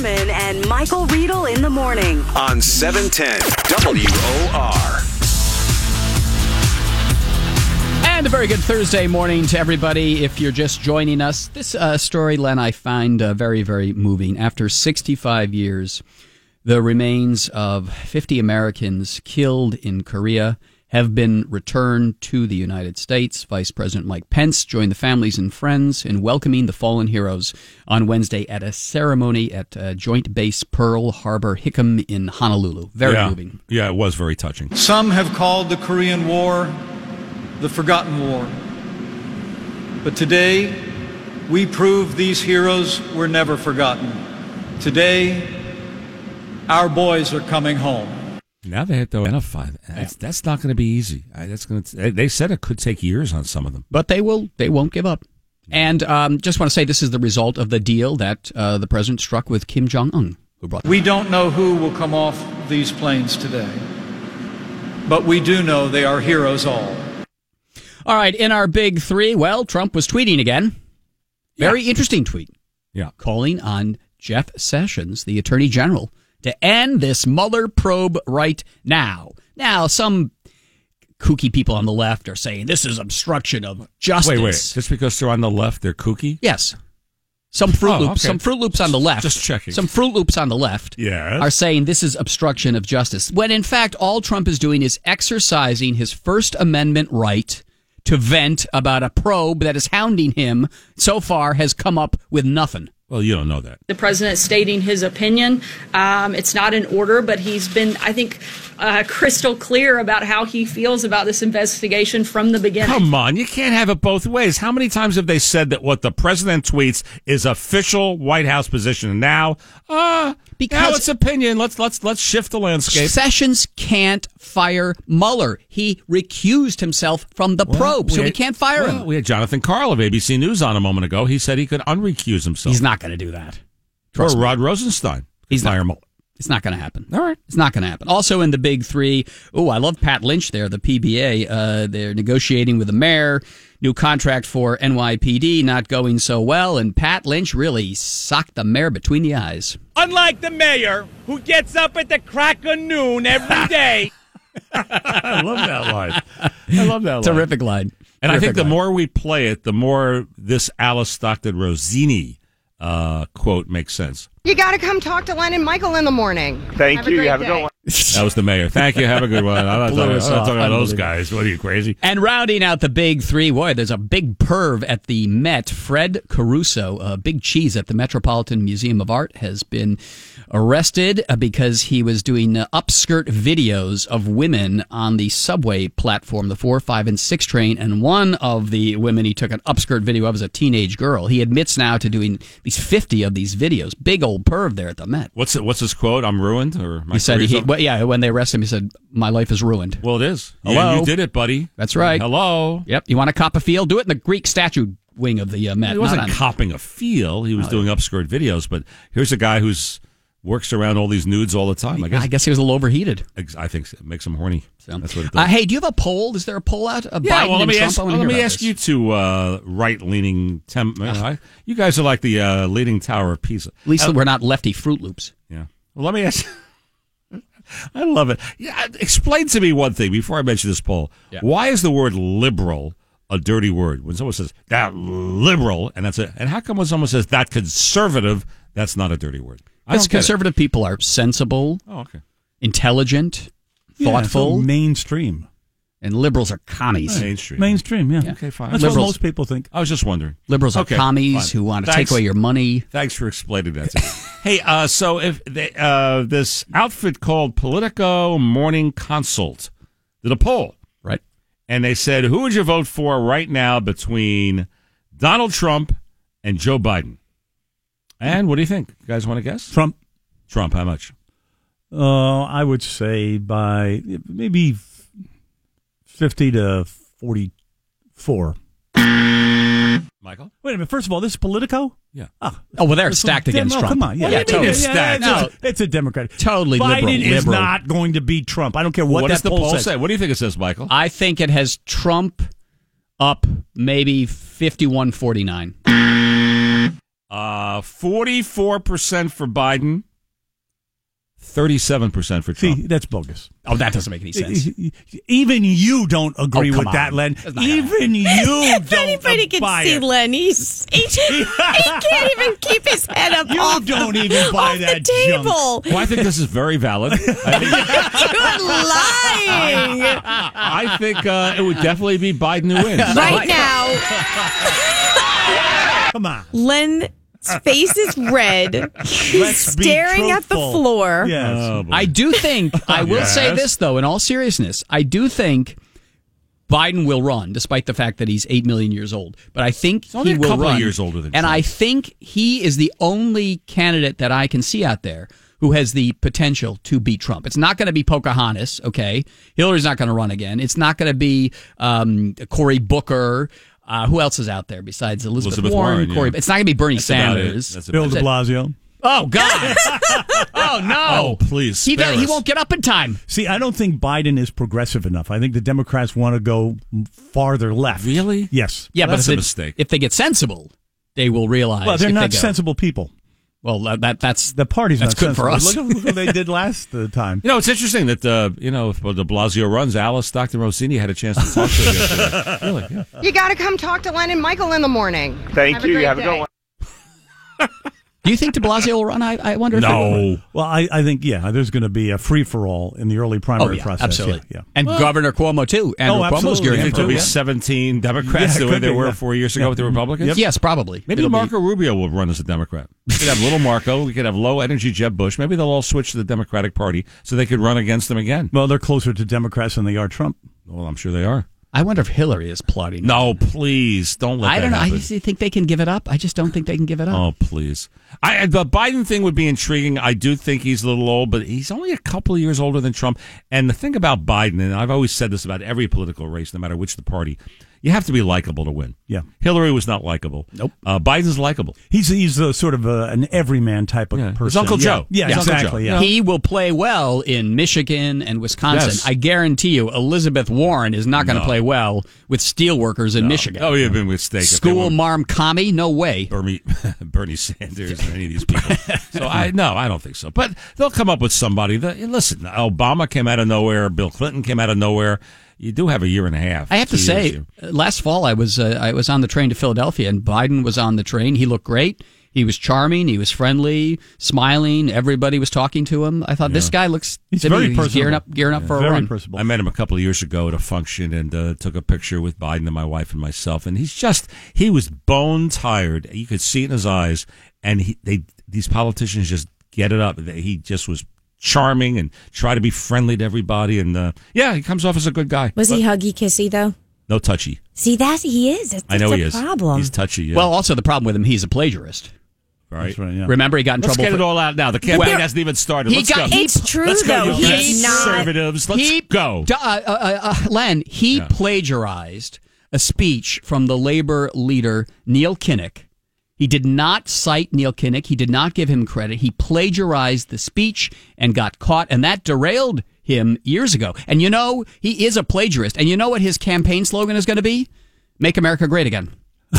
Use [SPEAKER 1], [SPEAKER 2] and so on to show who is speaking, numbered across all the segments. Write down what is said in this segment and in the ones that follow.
[SPEAKER 1] Berman and Michael Riedel in the morning.
[SPEAKER 2] On 710 WOR.
[SPEAKER 3] And a very good Thursday morning to everybody. If you're just joining us, this story, Len, I find very, very moving. After 65 years, the remains of 50 Americans killed in Korea have been returned to the United States. Vice President Mike Pence joined the families and friends in welcoming the fallen heroes on Wednesday at a ceremony at Joint Base Pearl Harbor Hickam in Honolulu. Very moving.
[SPEAKER 4] Yeah, it was very touching.
[SPEAKER 5] Some have called the Korean War the forgotten war. But today, we prove these heroes were never forgotten. Today, our boys are coming home.
[SPEAKER 4] Now they have to identify. That's not going to be easy. They said it could take years on some of them.
[SPEAKER 3] But they won't give up. And just want to say this is the result of the deal that the president struck with Kim Jong-un.
[SPEAKER 5] We don't know who will come off these planes today. But we do know they are heroes all.
[SPEAKER 3] All right, in our big three, well, Trump was tweeting again. Very interesting tweet.
[SPEAKER 4] Yeah.
[SPEAKER 3] Calling on Jeff Sessions, the Attorney General, to end this Mueller probe right now. Now, some kooky people on the left are saying this is obstruction of justice.
[SPEAKER 4] Wait. Just because they're on the left, they're kooky?
[SPEAKER 3] Yes. Some Fruit Loops,
[SPEAKER 4] okay.
[SPEAKER 3] some Fruit Loops on the left.
[SPEAKER 4] Just checking.
[SPEAKER 3] Some Fruit Loops on the left are saying this is obstruction of justice. When in fact, all Trump is doing is exercising his First Amendment right to vent about a probe that is hounding him, so far has come up with nothing.
[SPEAKER 4] Well, you don't know that.
[SPEAKER 6] The president stating his opinion. It's not in order, but he's been, I think, crystal clear about how he feels about this investigation from the beginning.
[SPEAKER 4] Come on, you can't have it both ways. How many times have they said that what the president tweets is official White House position? And now, now it's opinion. Let's shift the landscape.
[SPEAKER 3] Sessions can't fire Mueller. He recused himself from the probe, so we can't fire him.
[SPEAKER 4] We had Jonathan Karl of ABC News on a moment ago. He said he could unrecuse himself.
[SPEAKER 3] He's not going to do that.
[SPEAKER 4] Or Rod Rosenstein.
[SPEAKER 3] He's
[SPEAKER 4] fire Mueller.
[SPEAKER 3] It's not going to happen.
[SPEAKER 4] All right.
[SPEAKER 3] It's not going to happen. Also in the big three, I love Pat Lynch there, the PBA. They're negotiating with the mayor. New contract for NYPD not going so well, and Pat Lynch really socked the mayor between the eyes.
[SPEAKER 7] Unlike the mayor, who gets up at the crack of noon every day.
[SPEAKER 4] I love that line.
[SPEAKER 3] Terrific line.
[SPEAKER 4] And I think the more we play it, the more this Alice Stockton Rossini quote makes sense.
[SPEAKER 8] You got to come talk to Len and Michael in the morning.
[SPEAKER 7] Thank you. Have a good one.
[SPEAKER 4] That was the mayor. Thank you. Have a good one. I'm not talking about those guys. What are you, crazy?
[SPEAKER 3] And rounding out the big three, there's a big perv at the Met. Fred Caruso, a big cheese at the Metropolitan Museum of Art, has been arrested because he was doing upskirt videos of women on the subway platform, the 4, 5, and 6 train. And one of the women he took an upskirt video of was a teenage girl. He admits now to doing at least 50 of these videos. Big old perv there at the Met.
[SPEAKER 4] What's his quote? I'm ruined? Or
[SPEAKER 3] he said, when they arrested him, he said, my life is ruined.
[SPEAKER 4] Well, it is.
[SPEAKER 3] Hello?
[SPEAKER 4] You did it, buddy.
[SPEAKER 3] That's right.
[SPEAKER 4] Hello.
[SPEAKER 3] Yep. You want to cop a feel? Do it in the Greek statue wing of the Met.
[SPEAKER 4] He wasn't copping a feel. He was doing upskirt videos. But here's a guy who's works around all these nudes all the time.
[SPEAKER 3] I guess he was a little overheated.
[SPEAKER 4] I think it makes him horny.
[SPEAKER 3] So.
[SPEAKER 4] That's what it does.
[SPEAKER 3] Hey, do you have a poll? Is there a poll out?
[SPEAKER 4] Biden let me ask you two right-leaning... you guys are like the Leaning Tower of Pisa.
[SPEAKER 3] At least we're not lefty Fruit Loops.
[SPEAKER 4] Yeah. Well, let me ask I love it. Yeah, explain to me one thing before I mention this poll. Yeah. Why is the word liberal a dirty word? When someone says, that liberal, and that's it. And how come when someone says, that conservative, that's not a dirty word?
[SPEAKER 3] Because conservative people are sensible, intelligent, thoughtful.
[SPEAKER 9] So mainstream.
[SPEAKER 3] And liberals are commies.
[SPEAKER 9] Mainstream, yeah.
[SPEAKER 4] Okay, fine.
[SPEAKER 9] That's what most people think.
[SPEAKER 4] I was just wondering.
[SPEAKER 3] Liberals are commies who want to take away your money.
[SPEAKER 4] Thanks for explaining that to me. Hey, so if this outfit called Politico Morning Consult did a poll.
[SPEAKER 3] Right.
[SPEAKER 4] And they said, who would you vote for right now between Donald Trump and Joe Biden? And what do you think? You guys want to guess?
[SPEAKER 9] Trump.
[SPEAKER 4] Trump, how much?
[SPEAKER 9] I would say by maybe 50 to 44.
[SPEAKER 4] Michael?
[SPEAKER 9] Wait a minute. First of all, this is Politico?
[SPEAKER 4] Yeah.
[SPEAKER 3] Oh, well, they're stacked against Trump.
[SPEAKER 9] Come on. Yeah,
[SPEAKER 3] totally.
[SPEAKER 9] It's stacked. It's a Democrat.
[SPEAKER 3] Totally
[SPEAKER 9] Biden
[SPEAKER 3] liberal.
[SPEAKER 9] is not going to beat Trump. I don't care what
[SPEAKER 4] does
[SPEAKER 9] that
[SPEAKER 4] the
[SPEAKER 9] poll
[SPEAKER 4] say. What do you think it says, Michael?
[SPEAKER 3] I think it has Trump up maybe 51-49.
[SPEAKER 4] 44% for Biden, 37% for Trump.
[SPEAKER 9] See, that's bogus.
[SPEAKER 3] Oh, that doesn't make any sense.
[SPEAKER 9] Even you don't agree with
[SPEAKER 3] on.
[SPEAKER 9] that, Len.
[SPEAKER 3] That's not
[SPEAKER 9] Even you
[SPEAKER 10] If
[SPEAKER 9] don't
[SPEAKER 10] anybody can
[SPEAKER 9] buy
[SPEAKER 10] see
[SPEAKER 9] it.
[SPEAKER 10] Len, he can't even keep his head up
[SPEAKER 9] You
[SPEAKER 10] off
[SPEAKER 9] don't even buy
[SPEAKER 10] off
[SPEAKER 9] that
[SPEAKER 10] the table.
[SPEAKER 4] Well, I think this is very valid.
[SPEAKER 10] You're lying.
[SPEAKER 4] I think it would definitely be Biden who wins.
[SPEAKER 10] Right now,
[SPEAKER 9] Come on.
[SPEAKER 10] Len's face is red. He's
[SPEAKER 9] Let's be
[SPEAKER 10] staring at the
[SPEAKER 9] truthful.
[SPEAKER 10] floor.
[SPEAKER 9] Yes.
[SPEAKER 4] Oh, boy.
[SPEAKER 3] I do think, I will say
[SPEAKER 4] Yes.
[SPEAKER 3] this, though, in all seriousness, I do think Biden will run, despite the fact that he's 8 million years old. But I think
[SPEAKER 4] only
[SPEAKER 3] he
[SPEAKER 4] a
[SPEAKER 3] will
[SPEAKER 4] couple of
[SPEAKER 3] run.
[SPEAKER 4] years older than
[SPEAKER 3] and
[SPEAKER 4] Trump.
[SPEAKER 3] I think he is the only candidate that I can see out there who has the potential to beat Trump. It's not going to be Pocahontas, okay? Hillary's not going to run again. It's not going to be Cory Booker. Who else is out there besides Elizabeth Warren?
[SPEAKER 4] yeah.
[SPEAKER 3] Cory. It's not going to be Bernie
[SPEAKER 4] That's about it.
[SPEAKER 3] Sanders.
[SPEAKER 4] That's
[SPEAKER 9] Bill
[SPEAKER 4] about
[SPEAKER 9] de
[SPEAKER 4] it.
[SPEAKER 9] Blasio.
[SPEAKER 3] Oh, God. Oh, no.
[SPEAKER 4] Oh, please.
[SPEAKER 3] He
[SPEAKER 4] spare us.
[SPEAKER 3] won't get up in time.
[SPEAKER 9] See, I don't think Biden is progressive enough. I think the Democrats want to go farther left.
[SPEAKER 4] Really?
[SPEAKER 9] Yes.
[SPEAKER 3] Yeah,
[SPEAKER 4] That's
[SPEAKER 3] but
[SPEAKER 4] a mistake.
[SPEAKER 3] If they get sensible, they will realize.
[SPEAKER 9] Well, they're
[SPEAKER 3] if
[SPEAKER 9] not
[SPEAKER 3] they go.
[SPEAKER 9] sensible people.
[SPEAKER 3] Well, that's
[SPEAKER 9] The party's
[SPEAKER 3] That's
[SPEAKER 9] not
[SPEAKER 3] good for
[SPEAKER 9] sensible.
[SPEAKER 3] us.
[SPEAKER 9] Look at what they did last time.
[SPEAKER 4] You know, it's interesting that, if de Blasio runs, Alice Stockton Rossini had a chance to talk to him yesterday. Really? Yeah.
[SPEAKER 8] You got to come talk to Len and Michael in the morning.
[SPEAKER 7] Thank you.
[SPEAKER 8] Great
[SPEAKER 7] Have a
[SPEAKER 8] day.
[SPEAKER 7] good one.
[SPEAKER 3] Do you think de Blasio will run? I wonder if
[SPEAKER 4] No.
[SPEAKER 9] Well, I think, there's going to be a free-for-all in the early primary process.
[SPEAKER 3] absolutely.
[SPEAKER 9] Yeah.
[SPEAKER 3] And Governor Cuomo, too. Andrew Cuomo's
[SPEAKER 9] absolutely.
[SPEAKER 3] gearing
[SPEAKER 4] You
[SPEAKER 3] up
[SPEAKER 4] think
[SPEAKER 3] for
[SPEAKER 4] there'll be
[SPEAKER 3] it.
[SPEAKER 4] 17 Democrats
[SPEAKER 9] Yeah,
[SPEAKER 4] the way
[SPEAKER 9] could
[SPEAKER 4] there
[SPEAKER 9] be,
[SPEAKER 4] were
[SPEAKER 9] yeah.
[SPEAKER 4] 4 years ago with the Republicans?
[SPEAKER 9] Yep.
[SPEAKER 3] Yes, probably.
[SPEAKER 4] Maybe
[SPEAKER 3] It'll be-
[SPEAKER 4] Marco Rubio will run as a Democrat. We could have little Marco. We could have low energy Jeb Bush. Maybe they'll all switch to the Democratic Party so they could run against them again.
[SPEAKER 9] Well, they're closer to Democrats than they are Trump.
[SPEAKER 4] Well, I'm sure they are.
[SPEAKER 3] I wonder if Hillary is plotting.
[SPEAKER 4] No, please don't let
[SPEAKER 3] I
[SPEAKER 4] that
[SPEAKER 3] don't know. I
[SPEAKER 4] happen.
[SPEAKER 3] just think they can give it up. I just don't think they can give it up.
[SPEAKER 4] Oh, please. The Biden thing would be intriguing. I do think he's a little old, but he's only a couple of years older than Trump. And the thing about Biden, and I've always said this about every political race, no matter which the party, you have to be likable to win.
[SPEAKER 9] Yeah.
[SPEAKER 4] Hillary was not likable.
[SPEAKER 3] Nope.
[SPEAKER 4] Biden's likable.
[SPEAKER 9] He's a sort of an everyman type of person.
[SPEAKER 4] His Uncle Joe.
[SPEAKER 9] Yeah,
[SPEAKER 4] His Uncle
[SPEAKER 9] exactly.
[SPEAKER 4] Joe.
[SPEAKER 9] Yeah.
[SPEAKER 3] He will play well in Michigan and Wisconsin.
[SPEAKER 4] Yes.
[SPEAKER 3] I guarantee you, Elizabeth Warren is not going to
[SPEAKER 4] No.
[SPEAKER 3] play well with steelworkers in Michigan.
[SPEAKER 4] Oh, you've been with steak.
[SPEAKER 3] School marm commie? No way.
[SPEAKER 4] Bernie Sanders and any of these people. So I don't think so. But they'll come up with somebody. Listen, Obama came out of nowhere. Bill Clinton came out of nowhere. You do have a year and a half.
[SPEAKER 3] I have to
[SPEAKER 4] 2
[SPEAKER 3] say,
[SPEAKER 4] years.
[SPEAKER 3] last fall I was on the train to Philadelphia, and Biden was on the train. He looked great. He was charming. He was friendly, smiling. Everybody was talking to him. I thought this guy looks.
[SPEAKER 9] He's
[SPEAKER 3] to me,
[SPEAKER 9] very personable.
[SPEAKER 3] gearing up for a
[SPEAKER 9] Very
[SPEAKER 3] run.
[SPEAKER 9] personable.
[SPEAKER 4] I met him a couple of years ago at a function and took a picture with Biden and my wife and myself. And he was bone tired. You could see it in his eyes. And these politicians just get it up. He just was charming and try to be friendly to everybody. And he comes off as a good guy.
[SPEAKER 10] Was he huggy kissy though?
[SPEAKER 4] No touchy.
[SPEAKER 10] See, he is. That's
[SPEAKER 4] I know
[SPEAKER 10] a
[SPEAKER 4] he is.
[SPEAKER 10] problem.
[SPEAKER 4] He's touchy. Yeah.
[SPEAKER 3] Well, also the problem with him, he's a plagiarist.
[SPEAKER 4] right.
[SPEAKER 9] That's right, yeah.
[SPEAKER 3] Remember, he got in
[SPEAKER 4] Let's
[SPEAKER 3] trouble.
[SPEAKER 4] get it all out now. The campaign hasn't even started. Let's go.
[SPEAKER 10] It's true,
[SPEAKER 4] Let's go,
[SPEAKER 10] though.
[SPEAKER 4] you
[SPEAKER 10] He's not.
[SPEAKER 4] conservatives. Let's go.
[SPEAKER 3] Len, he plagiarized a speech from the labor leader Neil Kinnock. He did not cite Neil Kinnock. He did not give him credit. He plagiarized the speech and got caught, and that derailed him years ago. And he is a plagiarist. And you know what his campaign slogan is going to be? Make America Great Again.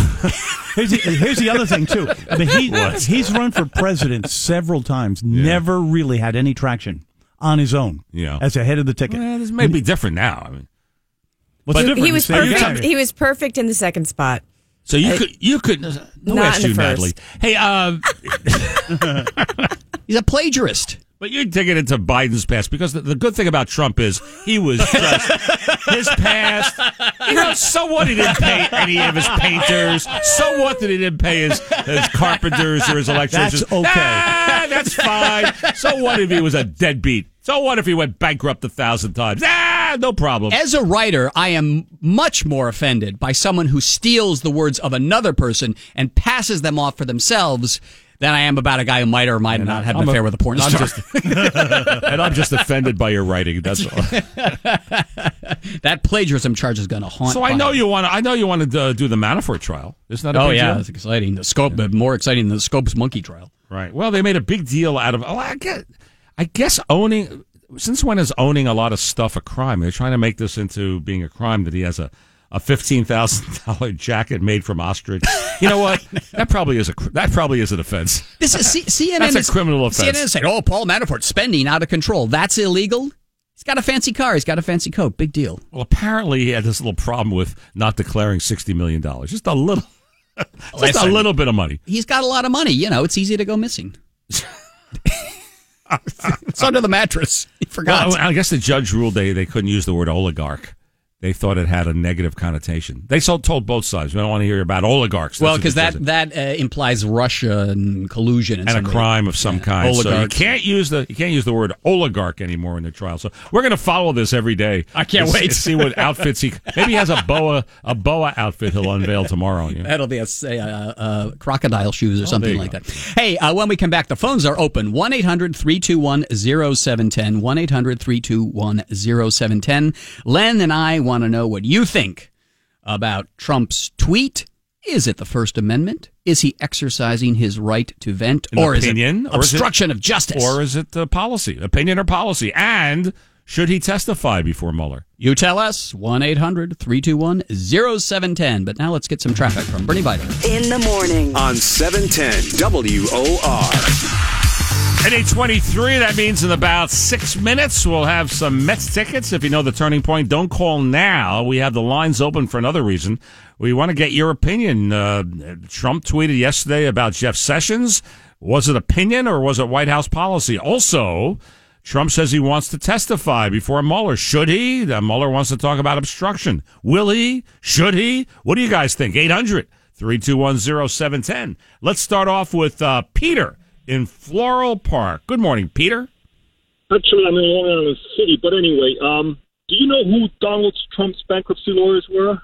[SPEAKER 9] Here's the other thing, too. I mean, he's run for president several times, never really had any traction on his own as a head of the ticket.
[SPEAKER 4] Well, this may be different now. I mean,
[SPEAKER 9] What's different?
[SPEAKER 10] He was
[SPEAKER 9] Same guy.
[SPEAKER 10] perfect. He was perfect in the second spot.
[SPEAKER 4] so you could. No,
[SPEAKER 10] Not
[SPEAKER 4] ask
[SPEAKER 10] in
[SPEAKER 4] you,
[SPEAKER 10] the
[SPEAKER 4] Natalie.
[SPEAKER 10] first.
[SPEAKER 4] Hey,
[SPEAKER 3] He's a plagiarist.
[SPEAKER 4] but you're digging into Biden's past because the good thing about Trump is he was just his past. So what he didn't pay any of his painters. So what that he didn't pay his carpenters or his electricians.
[SPEAKER 9] That's okay.
[SPEAKER 4] That's fine. So what if he was a deadbeat? So what if he went bankrupt 1,000 times? No problem.
[SPEAKER 3] As a writer, I am much more offended by someone who steals the words of another person and passes them off for themselves than I am about a guy who might or might not have an affair with a porn star.
[SPEAKER 4] And I'm just offended by your writing. That's all.
[SPEAKER 3] That plagiarism charge is going to haunt.
[SPEAKER 4] So I know
[SPEAKER 3] Biden.
[SPEAKER 4] you want. I know you want to do the Manafort trial. Isn't that a
[SPEAKER 3] Oh
[SPEAKER 4] big
[SPEAKER 3] yeah,
[SPEAKER 4] deal?
[SPEAKER 3] it's exciting. The scope, more exciting than the Scopes monkey trial.
[SPEAKER 4] Right. Well, they made a big deal out of. I guess owning. Since when is owning a lot of stuff a crime? They're trying to make this into being a crime that he has a a $15,000 jacket made from ostrich. You know what? That probably is an offense.
[SPEAKER 3] This is CNN.
[SPEAKER 4] That's a criminal offense.
[SPEAKER 3] CNN said, "Oh, Paul Manafort spending out of control. That's illegal." He's got a fancy car. He's got a fancy coat. Big deal.
[SPEAKER 4] Well, apparently he had this little problem with not declaring $60 million. Just a little, a little bit of money.
[SPEAKER 3] He's got a lot of money. You know, it's easy to go missing. It's under the mattress. He forgot.
[SPEAKER 4] Well, I guess the judge ruled they couldn't use the word oligarch. They thought it had a negative connotation. They told both sides. We don't want to hear about oligarchs.
[SPEAKER 3] Well, because that implies Russian collusion
[SPEAKER 4] and a crime of some kind. Oligarchs. So you can't use the word oligarch anymore in the trial. So we're going to follow this every day.
[SPEAKER 3] I can't wait
[SPEAKER 4] to see what outfits maybe he has a boa outfit he'll unveil tomorrow. You know?
[SPEAKER 3] That'll be crocodile shoes or something like that. Hey, when we come back, the phones are open. 1-800-321-0710. 1-800-321-0710. Len and I want to know what you think about Trump's tweet. Is it the First Amendment? Is he exercising his right to vent? Or is it obstruction of justice?
[SPEAKER 4] Or is it policy? Opinion or policy? And should he testify before Mueller?
[SPEAKER 3] You tell us. 1-800-321-0710. But now let's get some traffic from Bernie Biter.
[SPEAKER 1] In the morning.
[SPEAKER 2] On 710 WOR.
[SPEAKER 4] At 8:23, that means in about 6 minutes, we'll have some Mets tickets. If you know the turning point, don't call now. We have the lines open for another reason. We want to get your opinion. Trump tweeted yesterday about Jeff Sessions. Was it opinion or was it White House policy? Also, Trump says he wants to testify before Mueller. Should he? Mueller wants to talk about obstruction. Will he? Should he? What do you guys think? 800-321-0710. Let's start off with Peter in Floral Park. Good morning, Peter.
[SPEAKER 11] Actually, I'm in Long Island City, but anyway, do you know who Donald Trump's bankruptcy lawyers were?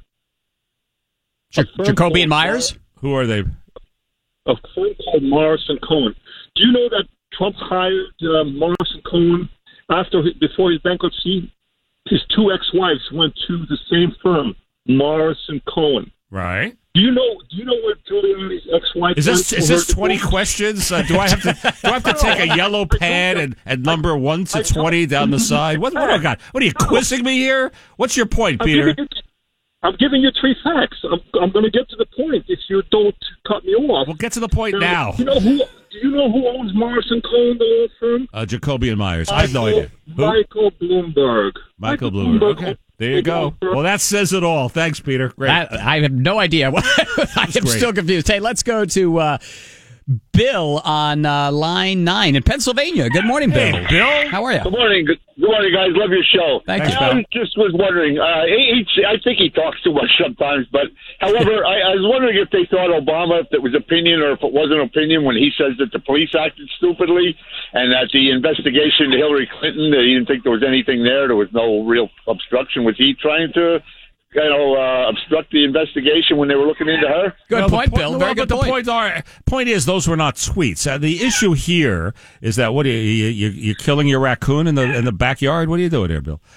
[SPEAKER 3] Jacoby and Myers?
[SPEAKER 4] Who are they?
[SPEAKER 11] A firm called Morris & Cohen. Do you know that Trump hired Morris & Cohen before his bankruptcy? His two ex-wives went to the same firm, Morris & Cohen.
[SPEAKER 4] Right.
[SPEAKER 11] Do you know where Giuliani's ex-wife
[SPEAKER 4] is this 20 questions? Do I have to take a yellow pad and number 1 to 20 down the side? What do I got? What are you quizzing me here? What's your point, Peter?
[SPEAKER 11] I'm giving you 3 facts. I'm going to get to the point if you don't cut me off.
[SPEAKER 4] We'll get to the point now.
[SPEAKER 11] Do you know who owns Morris & Cohen, the law firm?
[SPEAKER 4] Jacoby and Myers. I have no idea.
[SPEAKER 11] Michael Bloomberg.
[SPEAKER 4] Michael Bloomberg. Okay. There you go. Well, that says it all. Thanks, Peter. Great.
[SPEAKER 3] I have no idea. I am still confused. Hey, let's go to Bill on line 9 in Pennsylvania. Good morning, Bill.
[SPEAKER 4] Hey, Bill.
[SPEAKER 3] How are you?
[SPEAKER 11] Good morning. Good morning, guys. Love your show.
[SPEAKER 3] Thank you.
[SPEAKER 11] I just was wondering. I think he talks too much sometimes, but however, I was wondering if they thought Obama, if it was opinion or if it wasn't opinion, when he says that the police acted stupidly and that the investigation into Hillary Clinton, he didn't think there was anything there. There was no real obstruction. Was he trying to obstruct the investigation when they were looking into her?
[SPEAKER 3] Good point, Bill. Very good point.
[SPEAKER 4] The point is, those were not tweets. The issue here is that what are you're killing your raccoon in the backyard? What are you doing here, Bill?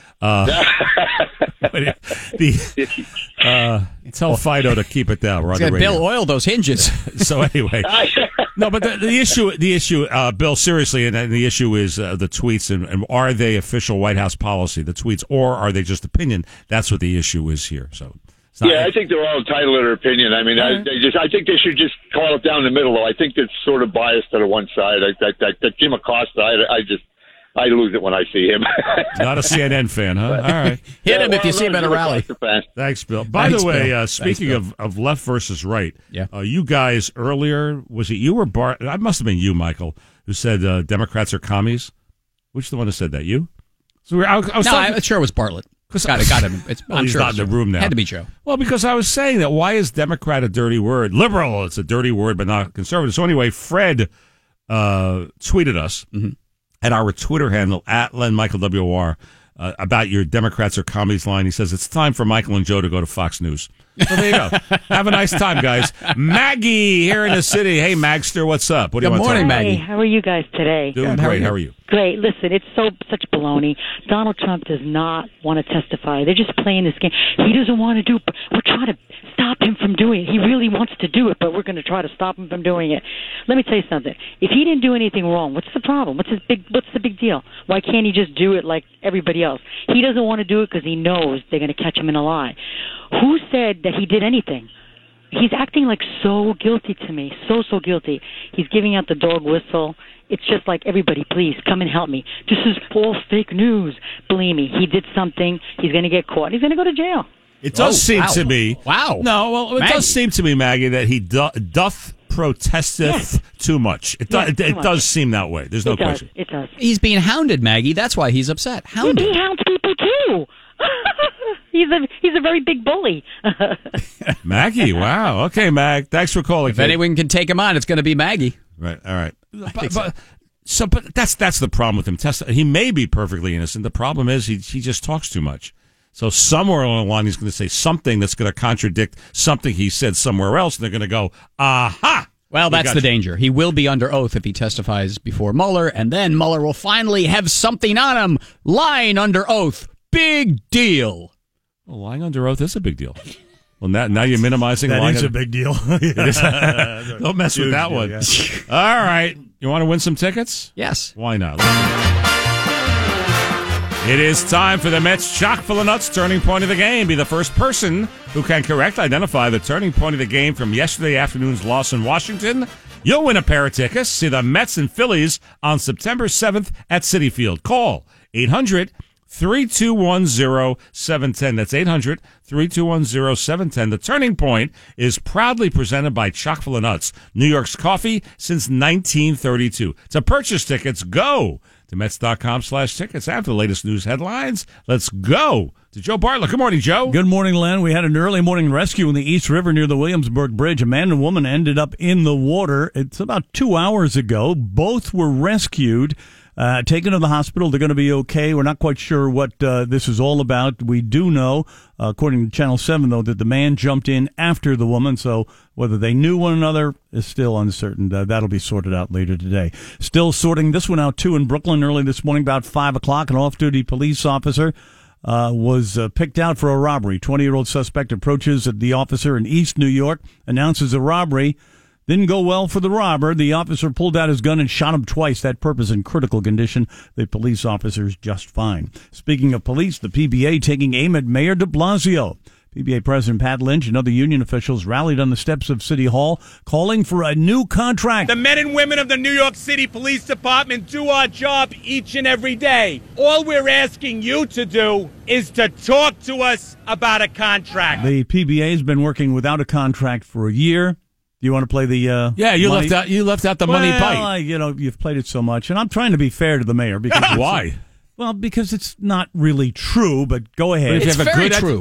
[SPEAKER 4] Tell Fido to keep it down.
[SPEAKER 3] Bill, oil those hinges.
[SPEAKER 4] So anyway, no, but the issue, Bill, seriously, and the issue is the tweets, and are they official White House policy, the tweets, or are they just opinion? That's what the issue is here. So.
[SPEAKER 11] I think they're all entitled to their opinion. I mean, I think they should just call it down the middle, though. I think it's sort of biased to the one side. That Jim Acosta, I lose it when I see him.
[SPEAKER 4] Not a CNN fan, huh? All right.
[SPEAKER 3] Hit him if you see him at a rally.
[SPEAKER 4] Thanks, Bill. By the way, speaking of left versus right, you guys earlier, was it you or Bart? It must have been you, Michael, who said Democrats are commies. Which the one who said that? You? So
[SPEAKER 3] I'm sure it was Bartlett. Got him. I'm
[SPEAKER 4] he's
[SPEAKER 3] sure
[SPEAKER 4] not in the room now.
[SPEAKER 3] Had to be Joe.
[SPEAKER 4] Well, because I was saying that why is Democrat a dirty word? Liberal, it's a dirty word, but not conservative. So anyway, Fred tweeted us at our Twitter handle, at Len Michael WR, about your Democrats or commies line. He says, it's time for Michael and Joe to go to Fox News. So there you go. Have a nice time, guys. Maggie here in the city. Hey, Magster, what's up? What do you want to talk about?
[SPEAKER 12] Maggie. How are you guys today?
[SPEAKER 4] Doing great. How are you?
[SPEAKER 12] Great. Listen, it's such baloney. Donald Trump does not want to testify. They're just playing this game. He doesn't want to do it, but we're trying to stop him from doing it. He really wants to do it, but we're going to try to stop him from doing it. Let me tell you something. If he didn't do anything wrong, what's the problem? What's the big deal? Why can't he just do it like everybody else? He doesn't want to do it because he knows they're going to catch him in a lie. Who said that he did anything? He's acting like so guilty to me, so guilty. He's giving out the dog whistle. It's just like, everybody, please, come and help me. This is all fake news. Believe me, he did something. He's going to get caught. He's going to go to jail.
[SPEAKER 4] It does seem to me.
[SPEAKER 3] Wow.
[SPEAKER 4] No, well, it does seem to me, Maggie, that he doth protesteth too much. It does seem that way. There's no question.
[SPEAKER 12] It does.
[SPEAKER 3] He's being hounded, Maggie. That's why he's upset. Hounded.
[SPEAKER 12] He hounds people, too. He's a very big bully.
[SPEAKER 4] Maggie, wow. Okay, Mag. Thanks for calling.
[SPEAKER 3] If anyone can take him on, it's going to be Maggie.
[SPEAKER 4] Right. All right. But that's the problem with him. He may be perfectly innocent. The problem is he just talks too much. So somewhere along the line, he's going to say something that's going to contradict something he said somewhere else, and they're going to go, aha!
[SPEAKER 3] Well, that's the danger. He will be under oath if he testifies before Mueller, and then Mueller will finally have something on him. Lying under oath. Big deal.
[SPEAKER 4] Well, lying under oath is a big deal. Well, now you're minimizing
[SPEAKER 9] that
[SPEAKER 4] lying.
[SPEAKER 9] That is a big deal.
[SPEAKER 4] Don't mess with that one. Yeah. All right. You want to win some tickets?
[SPEAKER 3] Yes.
[SPEAKER 4] Why not? It is time for the Mets Chock full of Nuts turning point of the game. Be the first person who can correctly identify the turning point of the game from yesterday afternoon's loss in Washington. You'll win a pair of tickets. See the Mets and Phillies on September 7th at Citi Field. Call 800-321-0710. That's 800-321-0710. The Turning Point is proudly presented by Chock full of Nuts, New York's coffee since 1932. To purchase tickets, go to Mets.com/tickets. After the latest news headlines, let's go to Joe Bartlett. Good morning, Joe.
[SPEAKER 9] Good morning, Len. We had an early morning rescue in the East River near the Williamsburg Bridge. A man and woman ended up in the water. It's about 2 hours ago. Both were rescued, taken to the hospital. They're going to be okay. We're not quite sure what this is all about. We do know, according to Channel 7, though, that the man jumped in after the woman, so whether they knew one another is still uncertain. That'll be sorted out later today. Still sorting this one out, too, in Brooklyn early this morning, about 5 o'clock. An off-duty police officer was picked out for a robbery. 20-year-old suspect approaches the officer in East New York, announces a robbery. Didn't go well for the robber. The officer pulled out his gun and shot him twice. That purpose in critical condition. The police officer's just fine. Speaking of police, the PBA taking aim at Mayor de Blasio. PBA President Pat Lynch and other union officials rallied on the steps of City Hall, calling for a new contract.
[SPEAKER 7] The men and women of the New York City Police Department do our job each and every day. All we're asking you to do is to talk to us about a contract.
[SPEAKER 9] The PBA has been working without a contract for a year. Do you want to play the
[SPEAKER 4] you
[SPEAKER 9] money?
[SPEAKER 4] left out the money bite.
[SPEAKER 9] You've played it so much, and I'm trying to be fair to the mayor because
[SPEAKER 4] why?
[SPEAKER 9] Well, because it's not really true, but go ahead.
[SPEAKER 3] But if you have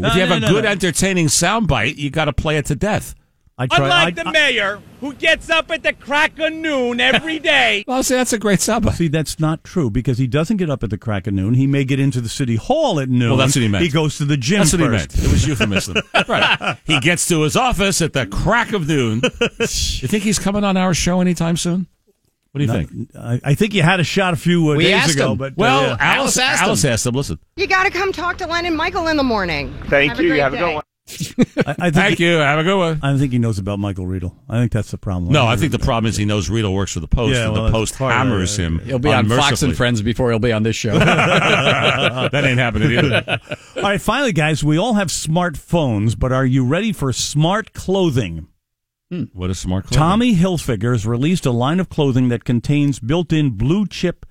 [SPEAKER 4] a good entertaining soundbite, you got to play it to death.
[SPEAKER 7] Unlike the mayor, who gets up at the crack of noon every day.
[SPEAKER 4] Well, see, that's a great soundbite.
[SPEAKER 9] See, that's not true, because he doesn't get up at the crack of noon. He may get into the City Hall at noon.
[SPEAKER 4] Well, that's what he meant.
[SPEAKER 9] He goes to the gym
[SPEAKER 4] That's
[SPEAKER 9] first.
[SPEAKER 4] what he meant. It was euphemism. Right. He gets to his office at the crack of noon. You think he's coming on our show anytime soon? What do you think?
[SPEAKER 9] I think you had a shot a few days ago.
[SPEAKER 3] Him.
[SPEAKER 9] But
[SPEAKER 4] Alice asked him. Listen.
[SPEAKER 8] You got to come talk to Len and Michael in the morning.
[SPEAKER 11] Thank you. Have a good one.
[SPEAKER 4] Thank you. Have a good one.
[SPEAKER 9] I think he knows about Michael Riedel. I think that's the problem.
[SPEAKER 4] No, I think the problem is he knows Riedel works for the Post, and the Post hammers him.
[SPEAKER 3] He'll be on Fox and Friends before he'll be on this show.
[SPEAKER 4] That ain't happening either.
[SPEAKER 9] All right, finally, guys, we all have smartphones, but are you ready for smart clothing?
[SPEAKER 4] What is smart clothing?
[SPEAKER 9] Tommy Hilfiger has released a line of clothing that contains built-in Bluetooth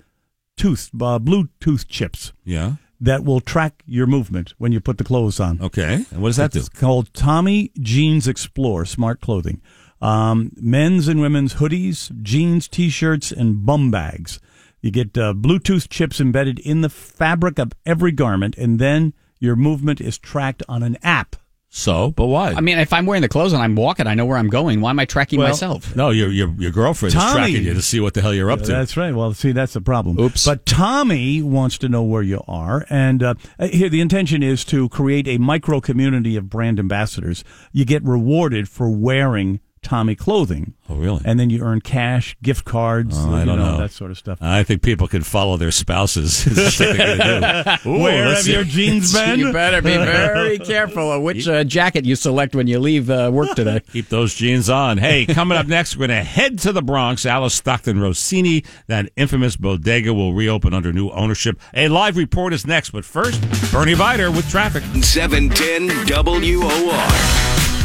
[SPEAKER 9] chips.
[SPEAKER 4] Yeah.
[SPEAKER 9] That will track your movement when you put the clothes on.
[SPEAKER 4] Okay. And what does that do?
[SPEAKER 9] It's called Tommy Jeans Explore Smart Clothing. Men's and women's hoodies, jeans, T-shirts, and bum bags. You get Bluetooth chips embedded in the fabric of every garment, and then your movement is tracked on an app.
[SPEAKER 4] So, but why?
[SPEAKER 3] I mean, if I'm wearing the clothes and I'm walking, I know where I'm going. Why am I tracking myself?
[SPEAKER 4] No, your girlfriend is tracking you to see what the hell you're up to.
[SPEAKER 9] That's right. Well, see, that's the problem.
[SPEAKER 3] Oops.
[SPEAKER 9] But Tommy wants to know where you are. And here, the intention is to create a micro community of brand ambassadors. You get rewarded for wearing Tommy clothing.
[SPEAKER 4] Oh, really?
[SPEAKER 9] And then you earn cash, gift cards,
[SPEAKER 4] I don't know.
[SPEAKER 9] that sort of stuff.
[SPEAKER 4] I think people can follow their spouses. That's what they're gonna do. Ooh,
[SPEAKER 9] Where have your jeans been?
[SPEAKER 3] You better be very careful of which jacket you select when you leave work today.
[SPEAKER 4] Keep those jeans on. Hey, coming up next, we're going to head to the Bronx. Alice Stockton Rossini, that infamous bodega, will reopen under new ownership. A live report is next, but first, Bernie Vider with traffic.
[SPEAKER 2] 710 WOR.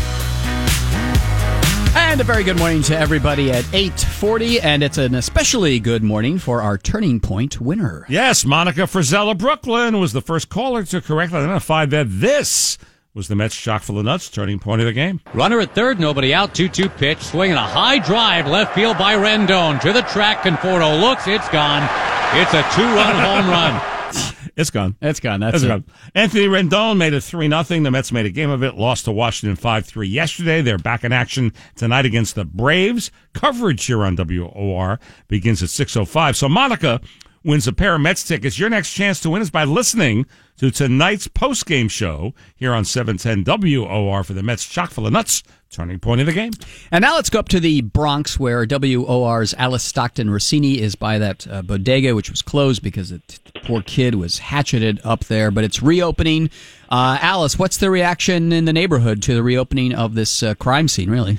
[SPEAKER 3] And a very good morning to everybody at 8:40, and it's an especially good morning for our Turning Point winner.
[SPEAKER 4] Yes, Monica Frizella Brooklyn was the first caller to correctly identify that this was the Mets' chock full of nuts turning point of the game.
[SPEAKER 13] Runner at third, nobody out, 2-2 pitch, swinging a high drive, left field by Rendon. To the track, Conforto looks, it's gone. It's a 2-run home run.
[SPEAKER 4] It's gone.
[SPEAKER 3] It's gone. That's it.
[SPEAKER 4] Gone. Anthony Rendon made it 3-0. The Mets made a game of it, lost to Washington 5-3 yesterday. They're back in action tonight against the Braves. Coverage here on WOR begins at 6:05. So Monica wins a pair of Mets tickets. Your next chance to win is by listening to tonight's postgame show here on 710 WOR for the Mets chock full of nuts, turning point of the game.
[SPEAKER 3] And now let's go up to the Bronx, where WOR's Alice Stockton Rossini is by that bodega, which was closed because the poor kid was hatcheted up there, but it's reopening. Alice, what's the reaction in the neighborhood to the reopening of this crime scene, really?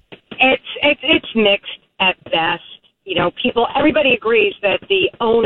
[SPEAKER 8] It's mixed at best. You know, everybody agrees that the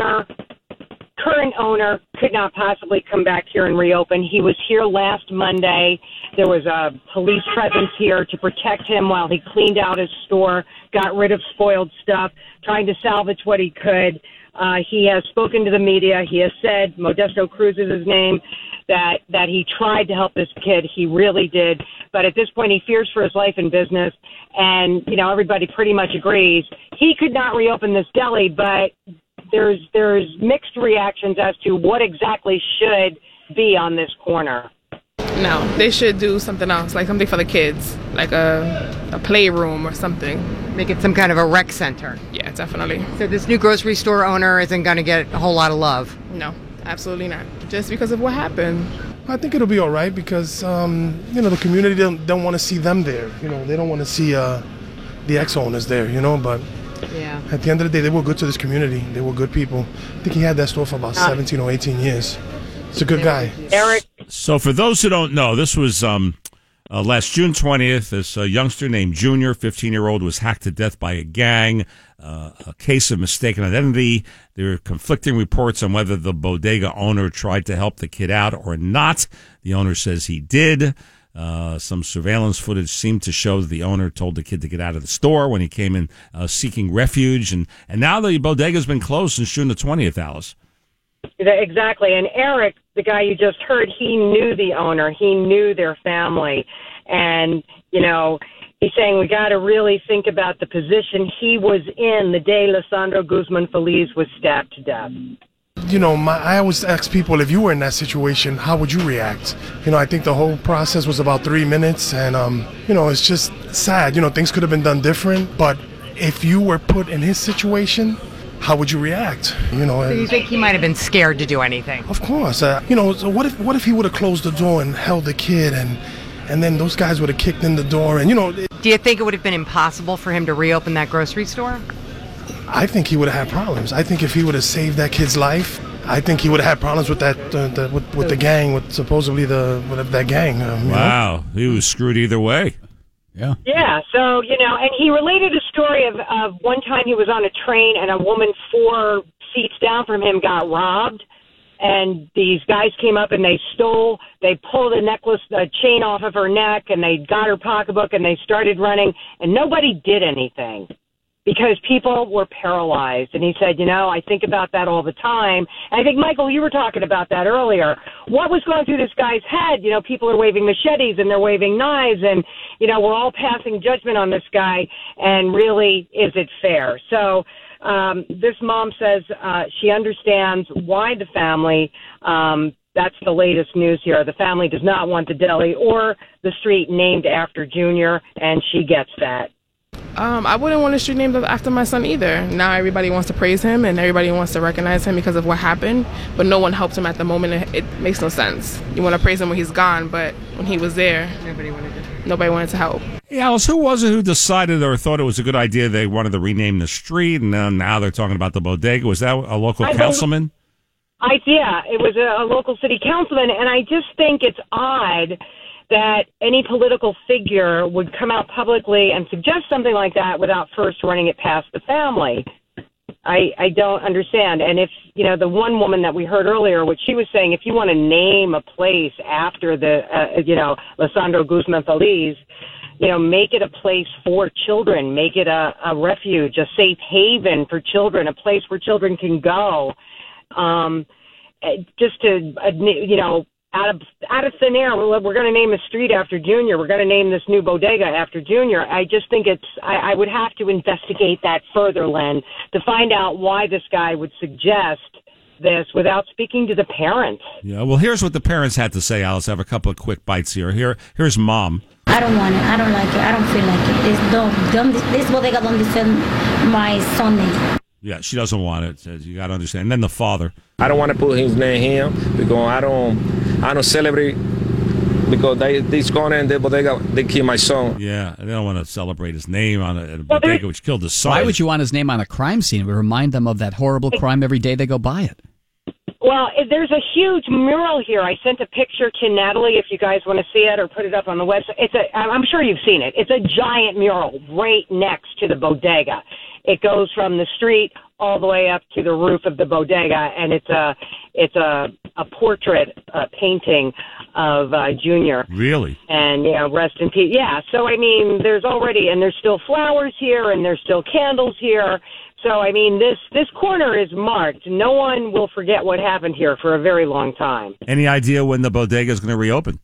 [SPEAKER 8] current owner could not possibly come back here and reopen. He was here last Monday. There was a police presence here to protect him while he cleaned out his store, got rid of spoiled stuff, trying to salvage what he could. He has spoken to the media. He has said, Modesto Cruz is his name, that he tried to help this kid. He really did. But at this point, he fears for his life and business. And, you know, everybody pretty much agrees. He could not reopen this deli, but there's mixed reactions as to what exactly should be on this corner.
[SPEAKER 14] No, they should do something else, like something for the kids, like a playroom or something.
[SPEAKER 8] Make it some kind of a rec center.
[SPEAKER 14] Yeah, definitely.
[SPEAKER 8] So this new grocery store owner isn't going to get a whole lot of love?
[SPEAKER 14] No, absolutely not. Just because of what happened.
[SPEAKER 15] I think it'll be all right because, the community don't want to see them there. You know, they don't want to see the ex-owners there, but
[SPEAKER 8] yeah.
[SPEAKER 15] At the end of the day, they were good to this community. They were good people. I think he had that store for about 17 or 18 years. It's a good guy.
[SPEAKER 8] Eric.
[SPEAKER 4] So for those who don't know, this was last June 20th. This youngster named Junior, 15-year-old, was hacked to death by a gang. A case of mistaken identity. There are conflicting reports on whether the bodega owner tried to help the kid out or not. The owner says he did. Some surveillance footage seemed to show that the owner told the kid to get out of the store when he came in seeking refuge. And now the bodega's been closed since June the 20th, Alice.
[SPEAKER 8] Exactly. And Eric, the guy you just heard, he knew the owner. He knew their family. And, he's saying we got to really think about the position he was in the day Lisandro Guzman Feliz was stabbed to death.
[SPEAKER 15] I always ask people, if you were in that situation, how would you react? I think the whole process was about 3 minutes, and, it's just sad. Things could have been done different, but if you were put in his situation, how would you react?
[SPEAKER 8] So you think he might have been scared to do anything?
[SPEAKER 15] Of course. So what if he would have closed the door and held the kid, and then those guys would have kicked in the door, and
[SPEAKER 8] Do you think it would have been impossible for him to reopen that grocery store?
[SPEAKER 15] I think he would have had problems. I think if he would have saved that kid's life, I think he would have had problems with that with the gang, with supposedly that gang.
[SPEAKER 4] Wow, he was screwed either way.
[SPEAKER 3] Yeah.
[SPEAKER 8] Yeah. So and he related a story of one time he was on a train and a woman 4 seats down from him got robbed, and these guys came up and they pulled a chain off of her neck, and they got her pocketbook and they started running, and nobody did anything, because people were paralyzed. And he said, I think about that all the time. And I think, Michael, you were talking about that earlier. What was going through this guy's head? People are waving machetes and they're waving knives, and, we're all passing judgment on this guy. And really, is it fair? So this mom says she understands why the family, that's the latest news here. The family does not want the deli or the street named after Junior, and she gets that.
[SPEAKER 14] I wouldn't want a street named after my son either. Now everybody wants to praise him and everybody wants to recognize him because of what happened, but no one helped him at the moment. It makes no sense. You want to praise him when he's gone, but when he was there, nobody wanted to help.
[SPEAKER 4] Hey, Alice, who was it who decided or thought it was a good idea they wanted to rename the street, and now they're talking about the bodega? Was that a local councilman?
[SPEAKER 8] Yeah, it was a local city councilman, and I just think it's odd that any political figure would come out publicly and suggest something like that without first running it past the family. I don't understand. And if, the one woman that we heard earlier, what she was saying, if you want to name a place after the, Lisandro Guzman Feliz, make it a place for children, make it a refuge, a safe haven for children, a place where children can go. Just to, out of thin air, we're going to name a street after Junior. We're going to name this new bodega after Junior. I just think I would have to investigate that further, Len, to find out why this guy would suggest this without speaking to the parents.
[SPEAKER 4] Yeah, well, here's what the parents had to say, Alice. I have a couple of quick bites here. Here's Mom.
[SPEAKER 16] I don't want it. I don't like it. I don't feel like it. This bodega donde sell my son name.
[SPEAKER 4] Yeah, she doesn't want it. You got to understand. And then the father.
[SPEAKER 17] I don't want to put his name here because I don't celebrate because they's gone in the bodega, they kill my son.
[SPEAKER 4] Yeah, they don't want to celebrate his name on a bodega which killed his son.
[SPEAKER 3] Why would you want his name on a crime scene? It would remind them of that horrible crime every day they go by it.
[SPEAKER 8] Well, there's a huge mural here. I sent a picture to Natalie if you guys want to see it or put it up on the website. I'm sure you've seen it. It's a giant mural right next to the bodega. It goes from the street all the way up to the roof of the bodega, and it's a portrait painting of Junior.
[SPEAKER 4] Really?
[SPEAKER 8] And rest in peace. Yeah. So there's still flowers here, and there's still candles here. So this corner is marked. No one will forget what happened here for a very long time.
[SPEAKER 4] Any idea when the bodega is going to reopen?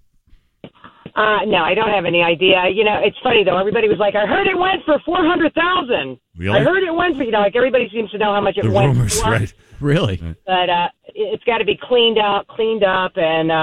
[SPEAKER 8] No, I don't have any idea. It's funny though. Everybody was like, "I heard it went for $400,000."
[SPEAKER 4] Really?
[SPEAKER 8] I heard it went for everybody seems to know how much it went for.
[SPEAKER 4] Right?
[SPEAKER 3] Really?
[SPEAKER 8] But it's got to be cleaned up, and